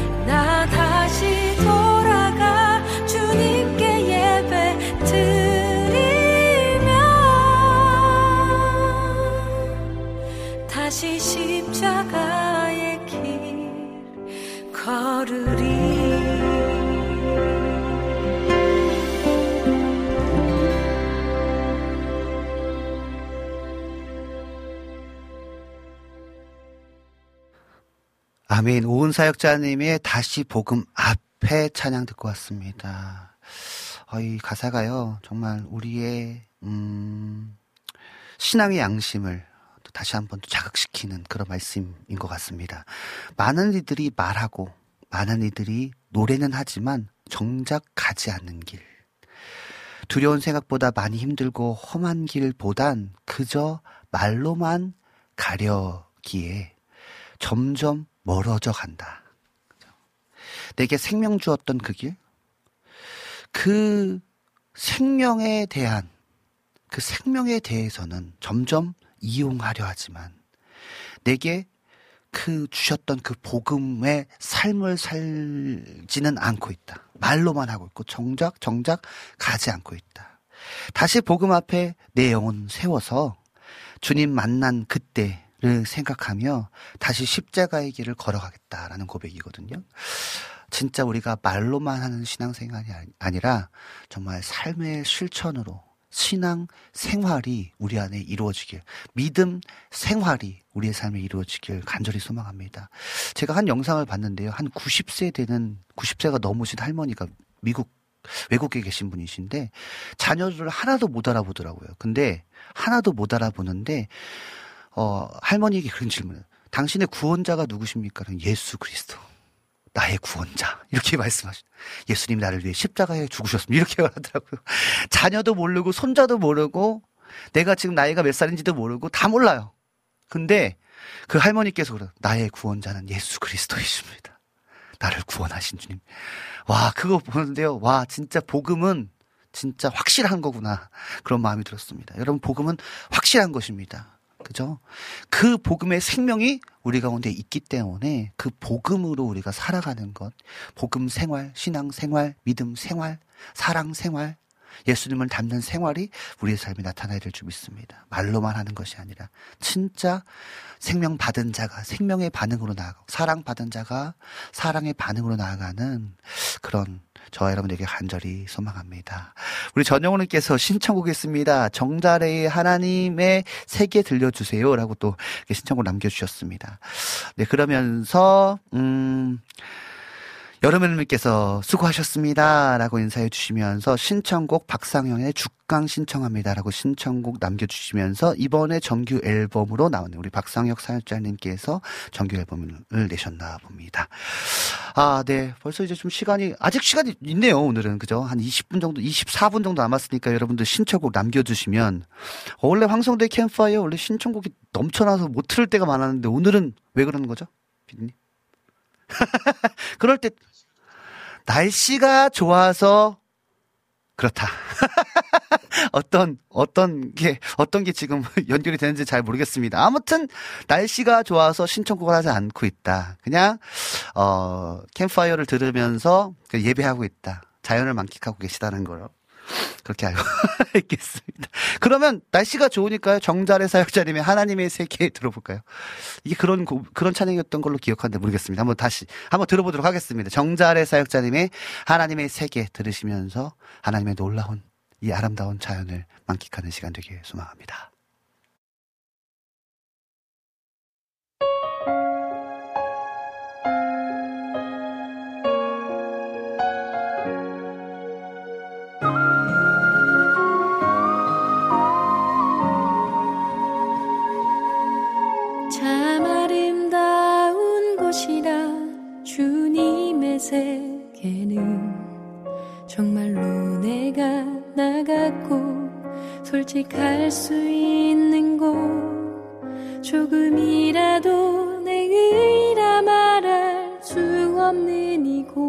아멘. 오은 사역자님의 다시 복음 앞에 찬양 듣고 왔습니다. 이 가사가요, 정말 우리의 신앙의 양심을 또 다시 한번 또 자극시키는 그런 말씀인 것 같습니다. 많은 이들이 말하고 많은 이들이 노래는 하지만 정작 가지 않는 길, 두려운 생각보다 많이 힘들고 험한 길보단 그저 말로만 가려기에 점점 멀어져 간다. 내게 생명 주었던 그 길, 그 생명에 대해서는 점점 이용하려 하지만 내게 그 주셨던 그 복음의 삶을 살지는 않고 있다. 말로만 하고 있고 정작 가지 않고 있다. 다시 복음 앞에 내 영혼 세워서 주님 만난 그때를 생각하며 다시 십자가의 길을 걸어가겠다라는 고백이거든요. 진짜 우리가 말로만 하는 신앙생활이 아니라 정말 삶의 실천으로 신앙 생활이 우리 안에 이루어지길, 믿음 생활이 우리의 삶에 이루어지길 간절히 소망합니다. 제가 한 영상을 봤는데요. 한 90세가 넘으신 할머니가 외국에 계신 분이신데 자녀들을 하나도 못 알아보더라고요. 근데 하나도 못 알아보는데 할머니에게 그런 질문을, 당신의 구원자가 누구십니까? 예수 그리스도. 나의 구원자. 이렇게 말씀하시죠. 예수님이 나를 위해 십자가에 죽으셨습니다. 이렇게 말하더라고요. 자녀도 모르고 손자도 모르고 내가 지금 나이가 몇 살인지도 모르고 다 몰라요. 근데 그 할머니께서 그래요. 나의 구원자는 예수 그리스도이십니다. 나를 구원하신 주님. 와, 그거 보는데요. 와, 진짜 복음은 진짜 확실한 거구나. 그런 마음이 들었습니다. 여러분, 복음은 확실한 것입니다. 그죠? 그 복음의 생명이 우리 가운데 있기 때문에 그 복음으로 우리가 살아가는 것, 복음 생활, 신앙 생활, 믿음 생활, 사랑 생활, 예수님을 닮는 생활이 우리의 삶에 나타나야 될 줄 믿습니다. 말로만 하는 것이 아니라 진짜 생명 받은 자가 생명의 반응으로 나아가고 사랑 받은 자가 사랑의 반응으로 나아가는 그런 저와 여러분에게 간절히 소망합니다. 우리 전영훈님께서 신청곡 있습니다. 정자래의 하나님의 세계 들려주세요 라고 또 신청곡 남겨주셨습니다. 네, 그러면서 여름님께서 수고하셨습니다 라고 인사해 주시면서 신청곡 박상영의 죽강 신청합니다 라고 신청곡 남겨주시면서 이번에 정규 앨범으로 나오는 우리 박상혁 사역자님께서 정규 앨범을 내셨나 봅니다. 아, 네. 벌써 이제 좀 아직 시간이 있네요, 오늘은. 그죠? 한 20분 정도, 24분 정도 남았으니까 여러분들 신청곡 남겨주시면, 원래 황성대 캠프파이어 원래 신청곡이 넘쳐나서 못 틀을 때가 많았는데 오늘은 왜 그러는 거죠? 피디님? 그럴 때, 날씨가 좋아서 그렇다. 어떤 게 지금 연결이 되는지 잘 모르겠습니다. 아무튼 날씨가 좋아서 신청곡을 하지 않고 있다. 그냥 캠프파이어를 들으면서 예배하고 있다. 자연을 만끽하고 계시다는 거요. 그렇게 알고 있겠습니다. 그러면 날씨가 좋으니까요. 정자래 사역자님의 하나님의 세계 들어볼까요? 이게 그런 찬양이었던 걸로 기억하는데 모르겠습니다. 한번 들어보도록 하겠습니다. 정자래 사역자님의 하나님의 세계 들으시면서 하나님의 놀라운 이 아름다운 자연을 만끽하는 시간 되길 소망합니다. 참 아름다운 곳이라 주님의 세계는 정말로 내가 나갔고 솔직할 수 있는 곳, 조금이라도 내 의라 말할 수 없는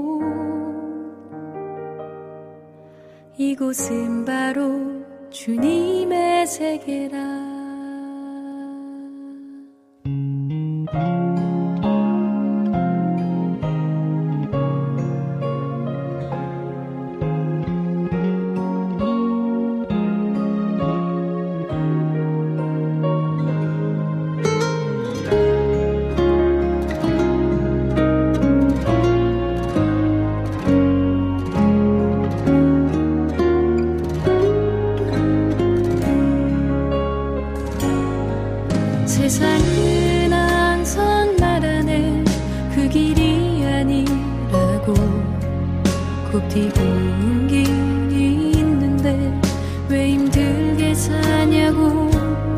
이곳은 바로 주님의 세계라. 세상은 항상 말하네 그 뛰고 온 길이 있는데 왜 힘들게 사냐고.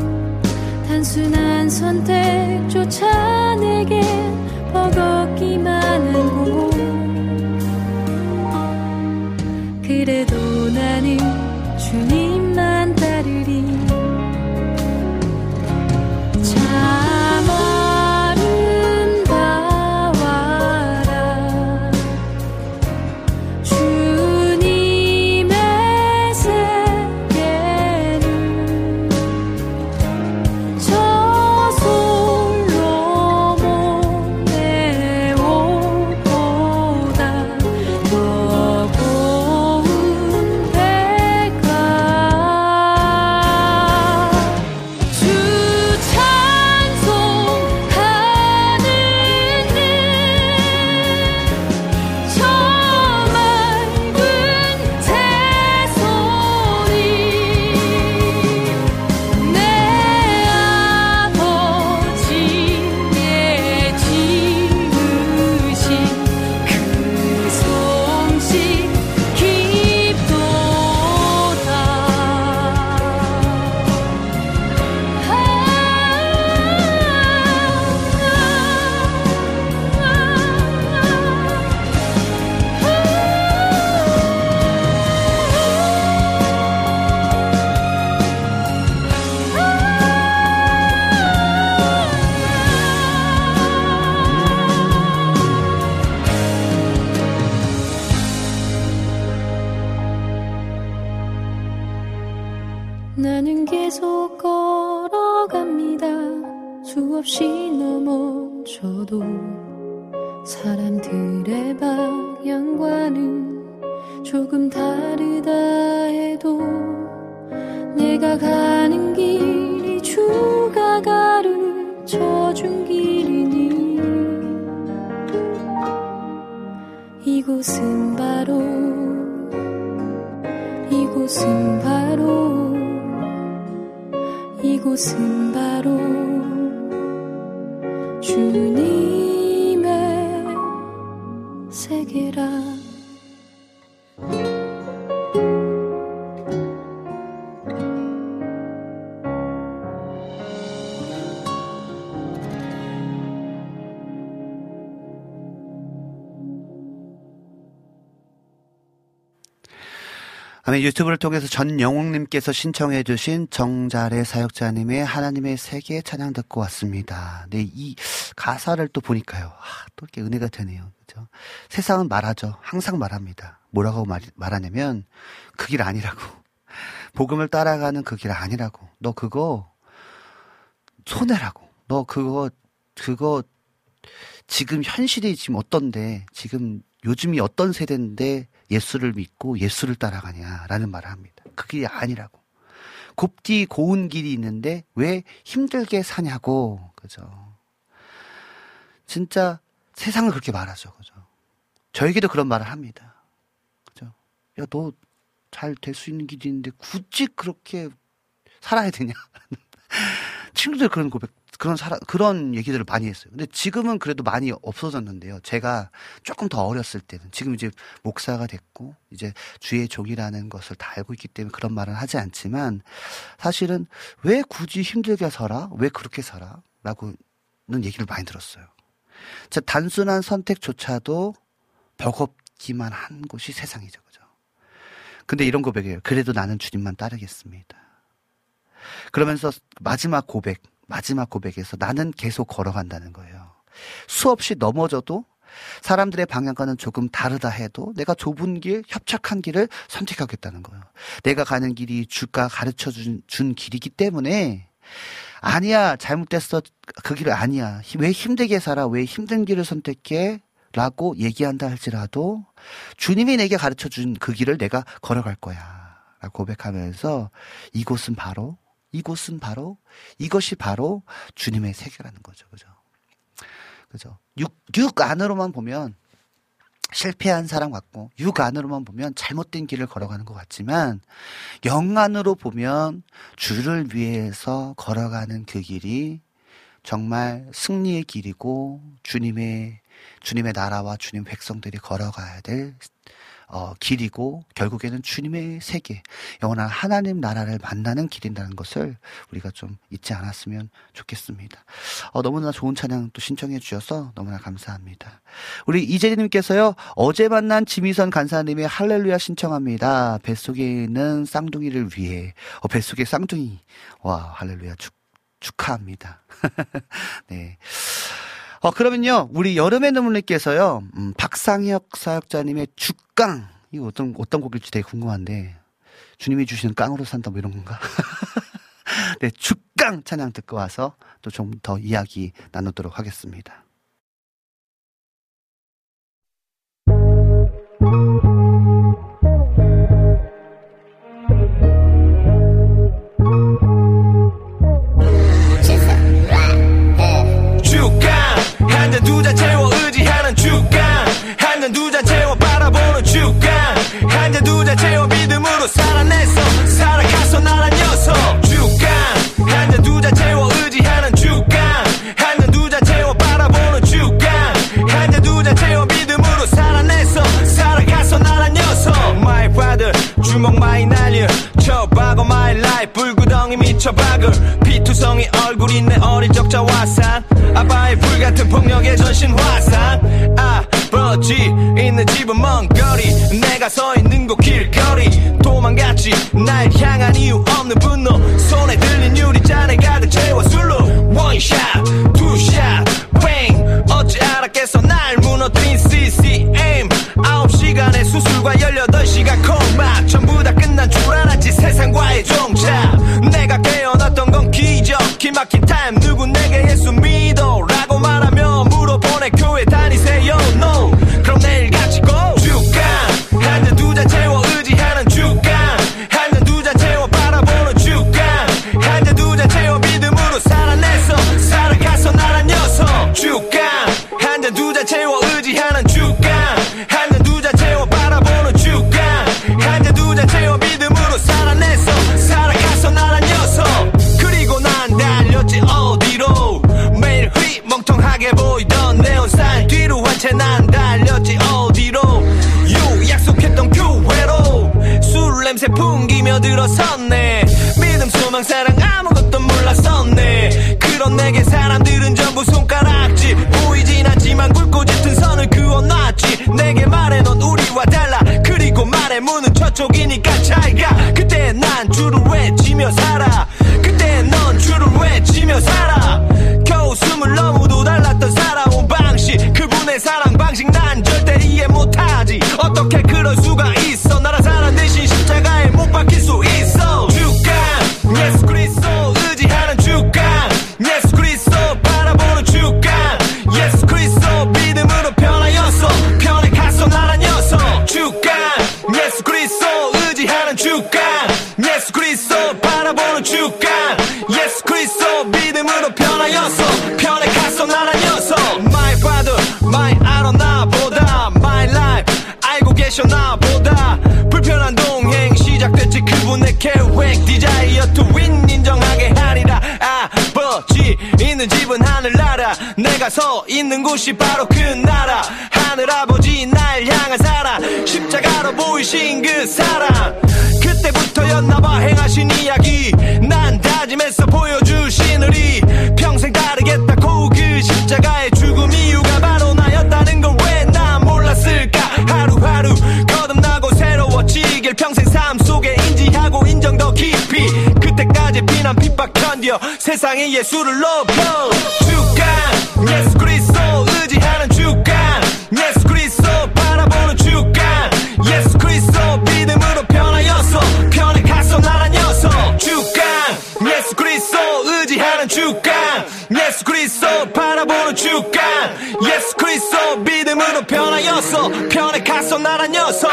단순한 선택조차 내게 버겁기만 하고. 그래도 나는 주님만 따르리. 참 아름다워라 주님의 세계는 저솔로 모네 옷보다 더 고운 백화. 주 찬송하는 일 저 맑은 새소리 내 아버지의 지으신 그 성식 깊도다. 나는 계속 걸어갑니다. 수없이 넘어져도 사람들의 방향과는 조금 다르다 해도 내가 가는 길이 주가 가르쳐준 길이니 이곳은 바로 이곳은 바로 이곳은 바로 주님의 세계라. 유튜브를 통해서 전영웅님께서 신청해 주신 정자래 사역자님의 하나님의 세계 찬양 듣고 왔습니다. 네, 이 가사를 또 보니까요. 또 이렇게 은혜가 되네요. 그죠? 세상은 말하죠. 항상 말합니다. 뭐라고 말하냐면 그 길 아니라고. 복음을 따라가는 그 길 아니라고. 너 그거 손해라고. 너 그거 지금 현실이 지금 어떤데, 지금 요즘이 어떤 세대인데 예수를 믿고 예수를 따라가냐라는 말을 합니다. 그 길이 아니라고. 곱디 고운 길이 있는데 왜 힘들게 사냐고. 그죠? 진짜 세상을 그렇게 말하죠. 그죠? 저에게도 그런 말을 합니다. 그죠? 야, 너 잘 될 수 있는 길이 있는데 굳이 그렇게 살아야 되냐? 친구들 그런 고백, 그런 얘기들을 많이 했어요. 근데 지금은 그래도 많이 없어졌는데요. 제가 조금 더 어렸을 때는, 지금 이제 목사가 됐고, 이제 주의 종이라는 것을 다 알고 있기 때문에 그런 말은 하지 않지만, 사실은 왜 굳이 힘들게 살아? 왜 그렇게 살아? 라고는 얘기를 많이 들었어요. 자, 단순한 선택조차도 버겁기만 한 곳이 세상이죠. 그죠? 근데 이런 고백이에요. 그래도 나는 주님만 따르겠습니다. 그러면서 마지막 고백에서 나는 계속 걸어간다는 거예요. 수없이 넘어져도 사람들의 방향과는 조금 다르다 해도 내가 좁은 길, 협착한 길을 선택하겠다는 거예요. 내가 가는 길이 주가 가르쳐 준 길이기 때문에 아니야, 잘못됐어, 그 길 아니야, 왜 힘들게 살아, 왜 힘든 길을 선택해? 라고 얘기한다 할지라도 주님이 내게 가르쳐 준 그 길을 내가 걸어갈 거야 라고 고백하면서 이것이 바로 주님의 세계라는 거죠. 그죠? 육 안으로만 보면 실패한 사람 같고, 육 안으로만 보면 잘못된 길을 걸어가는 것 같지만, 영 안으로 보면 주를 위해서 걸어가는 그 길이 정말 승리의 길이고, 주님의 나라와 주님 백성들이 걸어가야 될 길이고 결국에는 주님의 세계, 영원한 하나님 나라를 만나는 길인다는 것을 우리가 좀 잊지 않았으면 좋겠습니다. 너무나 좋은 찬양 또 신청해 주셔서 너무나 감사합니다. 우리 이재리님께서요, 어제 만난 지미선 간사님의 할렐루야 신청합니다. 뱃속에 있는 쌍둥이를 위해. 뱃속에 쌍둥이. 와, 할렐루야 축하합니다. 네. 그러면요, 우리 여름의 눈물님께서요, 박상혁 사역자님의 죽강, 이거 어떤 곡일지 되게 궁금한데, 주님이 주시는 깡으로 산다, 뭐 이런 건가? 네, 죽강 찬양 듣고 와서 또 좀 더 이야기 나누도록 하겠습니다. 한잔 두 잔 채워 의지하는 주강, 한잔 두 잔 채워 바라보는 주강, 한잔 두 잔 채워 믿음으로 살아냈어, 살아가서 나란 녀석. 주강, 한잔 두 잔 채워 의지하는 주강, 한잔 두 잔 채워 바라보는 주강, 한잔 두 잔 채워 믿음으로 살아냈어, 살아가서 나란 녀석. My father 주먹 많이 날려 쳐박어 my life, 불구덩이 미쳐박을 피투성이 얼굴이 내 어린 적자 화산, 아빠의 불같은 폭력의 전신 화산. 아버지 있는 집은 먼 거리, 내가 서 있는 곳 길거리, 도망갔지 날 향한 이유 없는 분노, 손에 들린 유리잔에 가득 채워 술로. 원샷 투샷 팽, 어찌 알았겠어 날 무너뜨린 CCM. 9시간의 수술과 18시간 코마, 전부 다 끝난 줄 알았지 세상과의 종착. 내가 깨어났던 건 기적, 기막힌 타임 누구 내게 예수 믿어 라고 말하며 물어보내 교회 다니세요 no, 그럼 내일 같이 go. 주강, 한잔 두 잔 채워 의지하는 주강, 한잔 두 잔 채워 바라보는 주강, 한잔 두 잔 채워 믿음으로 살아냈어, 살아가서 나란 녀석. 주강, 한잔 두 잔 채워 의지하는 주강, 한잔 두 잔 채워 바라보는 주강, 한잔 두 잔 채워 믿음으로 살아냈어, 살아가서 나란 녀석. 그리고 난 달렸지 어디로, 매일 휘멍텅하게 보이던 네온사인 뒤로 한 채 난 달렸지 어디로, 약속했던 교회로. 술 냄새 풍기며 들어섰네, 믿음 소망 사랑 아무것도 몰랐었네. 그런 내게 사람들은 전부 손가락질, 보이진 않지만 굵고 짙은 선을 그어놨지. 내게 말해 넌 우리와 달라, 그리고 말해 문은 저쪽이니까 잘가. 그때 난 줄을 외치며 살아, 그때 넌 줄을 외치며 살아. 겨우 숨을 너무도 달랐던 살아온 방식, 그분의 사랑 방식 난 절대 이해 못하지. 어떻게 그럴 수가 있어, 나라 사람 대신 십자가에 못 박힐 수 있어. 주강, 예수 그리스도 의지하는 주강, 예수 그리스도 바라보는 주강, 예수 그리스도 믿음으로 변하였어, 변해갔어 나란 녀석. 주강, 예수 그리스도 의지하는 주강, 예수 그리스도 바라보는 주강, 예수 그리스도 믿음으로 변하였어, 변해갔어 나란 녀석. My father, my 아로나 보다, my life 알고 계셔나 보다. 불편한 동행 시작됐지 그분의 계획, 디자이어 to win 인정하게 하리라. 아버지 있는 집은 하늘나라, 내가 서 있는 곳이 바로 그 나라. 하늘아버지 날 향한 사랑, 십자가로 보이신 그 사랑. 그때부터였나봐 행하신 이야기, 난 다짐했어 보여주신 의리. 평생 따르겠다고 그 십자가의 죽음 이유가 바로 나였다는 걸 왜 난 몰랐을까. 하루하루 거듭나고 새로워지길 평생 삶 속에 인지하고 인정 더 깊이. 그때까지 비난 핍박 견뎌 세상에 예수를 높여. 주강, 예수 그리스도 의지하는 주강, 예수 그리스도 바라보는 주강, 예수 그리스도 믿음으로 변하였어, 변해갔어 나란 녀석. 주강, 예수 그리스도 의지하는 주강, 예수 그리스도 바라보는 주강, 예수 그리스도 믿음으로 변하였어, 변해갔어 나란 녀석.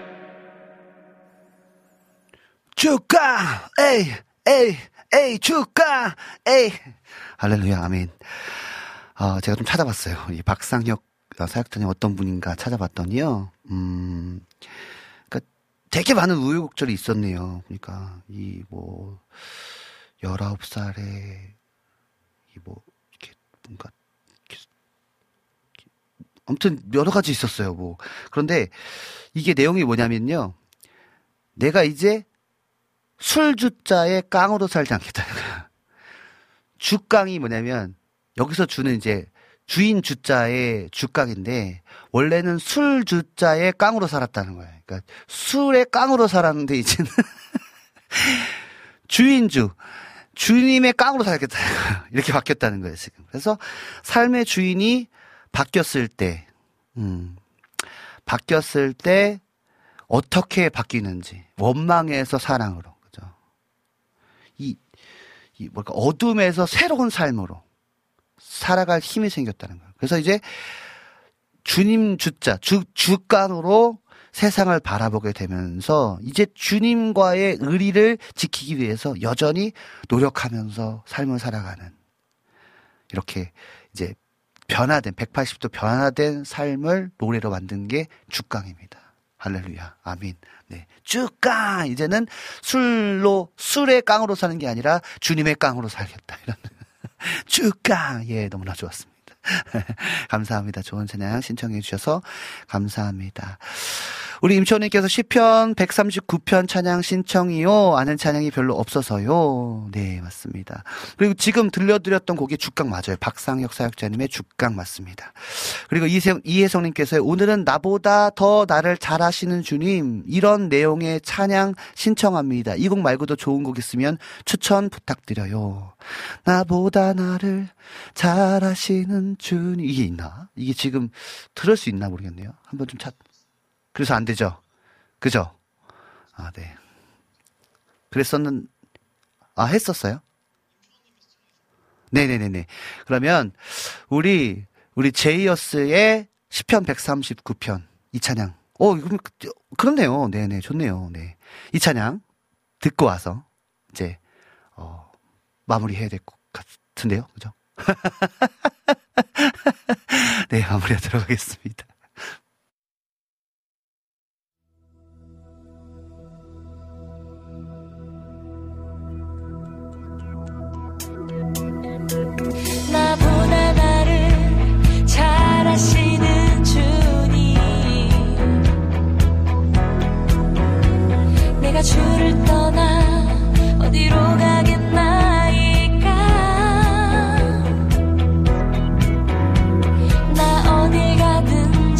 주강, 에이, 주강, 에이. 할렐루야, 아멘. 제가 좀 찾아봤어요. 이 박상혁 사역자님 어떤 분인가 찾아봤더니요. 그러니까 되게 많은 우여곡절이 있었네요. 그러니까 이 뭐 19살에 이 뭐 이렇게 뭔가 아무튼 여러 가지 있었어요. 뭐 그런데 이게 내용이 뭐냐면요. 내가 이제 술주자의 깡으로 살지 않겠다는 거야. 주깡이 뭐냐면 여기서 주는 이제 주인 주자의 주깡인데 원래는 술주자의 깡으로 살았다는 거예요. 그러니까 술의 깡으로 살았는데 이제는 주님의 깡으로 살겠다는 거예요. 이렇게 바뀌었다는 거예요, 지금. 그래서 삶의 주인이 바뀌었을 때 어떻게 바뀌는지 원망에서 사랑으로, 그죠? 뭐랄까 어둠에서 새로운 삶으로 살아갈 힘이 생겼다는 거예요. 그래서 이제 주님 주깡으로 세상을 바라보게 되면서 이제 주님과의 의리를 지키기 위해서 여전히 노력하면서 삶을 살아가는 이렇게 이제 변화된 180도 변화된 삶을 노래로 만든 게 주깡입니다. 할렐루야. 아멘. 네. 주깡! 이제는 술의 깡으로 사는 게 아니라 주님의 깡으로 살겠다. 이런. 주깡! 예, 너무나 좋았습니다. 감사합니다. 좋은 찬양 신청해 주셔서 감사합니다. 우리 임초님께서 시편 139편 찬양 신청이요. 아는 찬양이 별로 없어서요. 네, 맞습니다. 그리고 지금 들려드렸던 곡이 주깡 맞아요. 박상혁 사역자님의 주깡 맞습니다. 그리고 이혜성님께서 오늘은 나보다 더 나를 잘 아시는 주님, 이런 내용의 찬양 신청합니다. 이 곡 말고도 좋은 곡 있으면 추천 부탁드려요. 나보다 나를 잘 아시는 주님. 이게 있나? 이게 지금 들을 수 있나 모르겠네요. 한번 좀 그래서 안 되죠? 그죠? 아, 네. 했었어요? 네네네네. 그러면, 우리 제이어스의 시편 139편, 이 찬양. 그렇네요. 네네, 좋네요. 네. 이 찬양 듣고 와서, 이제, 마무리해야 될 것 같은데요. 그죠? 네, 마무리하도록 하겠습니다. 나보다 나를 잘 아시는 주님, 내가 주를 떠나 어디로 가겠나이까. 나 어딜 가든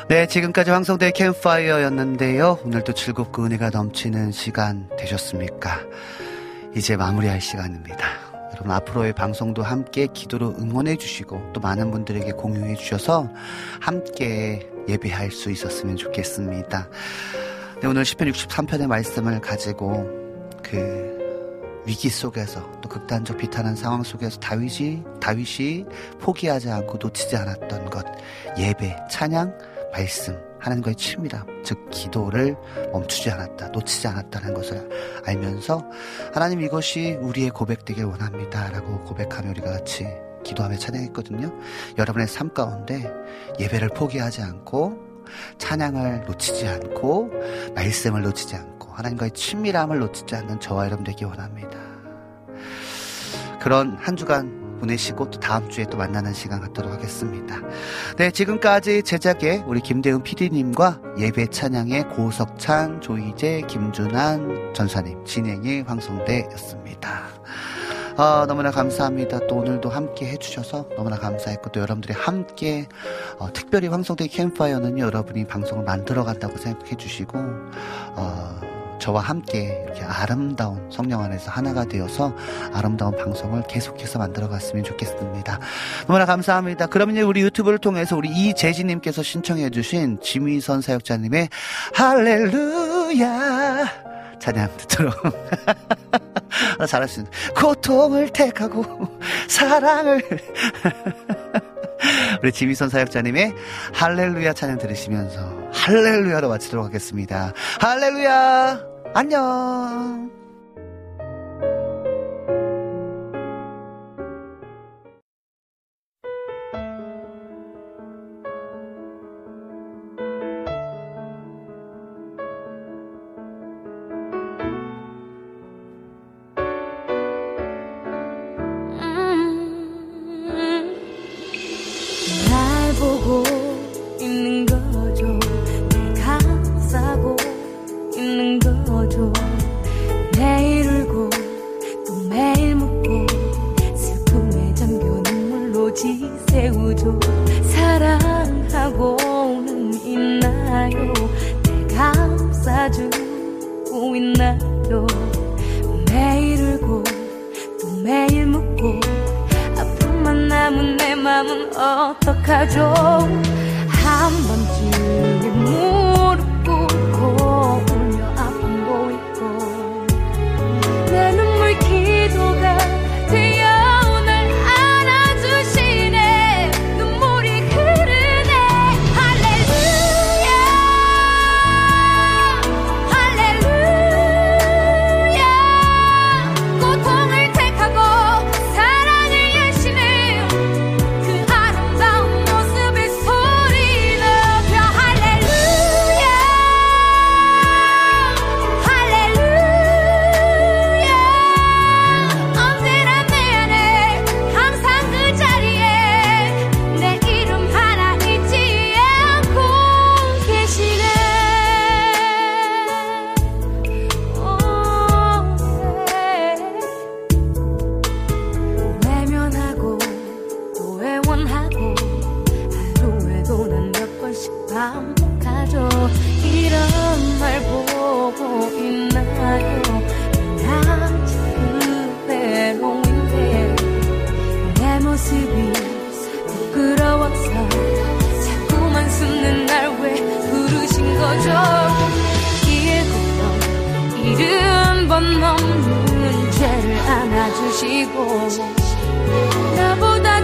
네, 지금까지 황성대 캠프파이어였는데요. 오늘도 즐겁고 은혜가 넘치는 시간 되셨습니까? 이제 마무리할 시간입니다. 여러분 앞으로의 방송도 함께 기도로 응원해 주시고 또 많은 분들에게 공유해 주셔서 함께 예배할 수 있었으면 좋겠습니다. 네, 오늘 시편 63편의 말씀을 가지고 위기 속에서 또 극단적 비탄한 상황 속에서 다윗이 포기하지 않고 놓치지 않았던 것, 예배, 찬양, 말씀, 하나님과의 친밀함, 즉 기도를 멈추지 않았다, 놓치지 않았다는 것을 알면서 하나님 이것이 우리의 고백되길 원합니다 라고 고백하며 우리가 같이 기도하며 찬양했거든요. 여러분의 삶 가운데 예배를 포기하지 않고 찬양을 놓치지 않고 말씀을 놓치지 않고 하나님과의 친밀함을 놓치지 않는 저와 여러분 되길 원합니다. 그런 한 주간 보내시고 또 다음 주에 또 만나는 시간 갖도록 하겠습니다. 네, 지금까지 제작의 우리 김대훈 PD님과 예배 찬양의 고석찬, 조희재, 김준환 전사님, 진행의 황성대였습니다. 너무나 감사합니다. 또 오늘도 함께 해주셔서 너무나 감사했고 또 여러분들이 함께 특별히 황성대 캠프파이어는요, 여러분이 방송을 만들어간다고 생각해 주시고 저와 함께 이렇게 아름다운 성령 안에서 하나가 되어서 아름다운 방송을 계속해서 만들어갔으면 좋겠습니다. 너무나 감사합니다. 그러면 우리 유튜브를 통해서 우리 이재진님께서 신청해 주신 지미선 사역자님의 할렐루야 찬양 듣도록 잘할 수 있는 고통을 택하고 사랑을 우리 지미선 사역자님의 할렐루야 찬양 들으시면서 할렐루야로 마치도록 하겠습니다. 할렐루야 안녕. 날 보고 있는 거죠. 내가 싸고 있는 거죠. 매일 울고 또 매일 묻고 슬픔에 잠겨 눈물로 지새우죠. 사랑하고는 있나요? 내가 싸주고 있나요? 매일 울고 또 매일 묻고 아픔만 남은 내 맘은 어떡하죠? 한 번쯤에 무릎 꿇고 울며 아픔 보이고 내 눈물 기도가 되어 날 안아주시네. 눈물이 흐르네. 할렐루야 할렐루야. 고통을 택하고 사랑을 여시는 그 아름다운 모습에 소리 높여 할렐루야 할렐루야. 언제나 내 안에 항상 그 자리에 내 이름 하나 잊지 않고 계시네. 외면하고 또 애원하고 하루에도 난 몇 번씩 반복하죠. 이런 말 보고 있나요? 나 지금 외로운데 내 모습이 부끄러워서 자꾸만 숨는 날 왜 부르신 거죠? 70번 넘는 죄를 안아주시고 나보다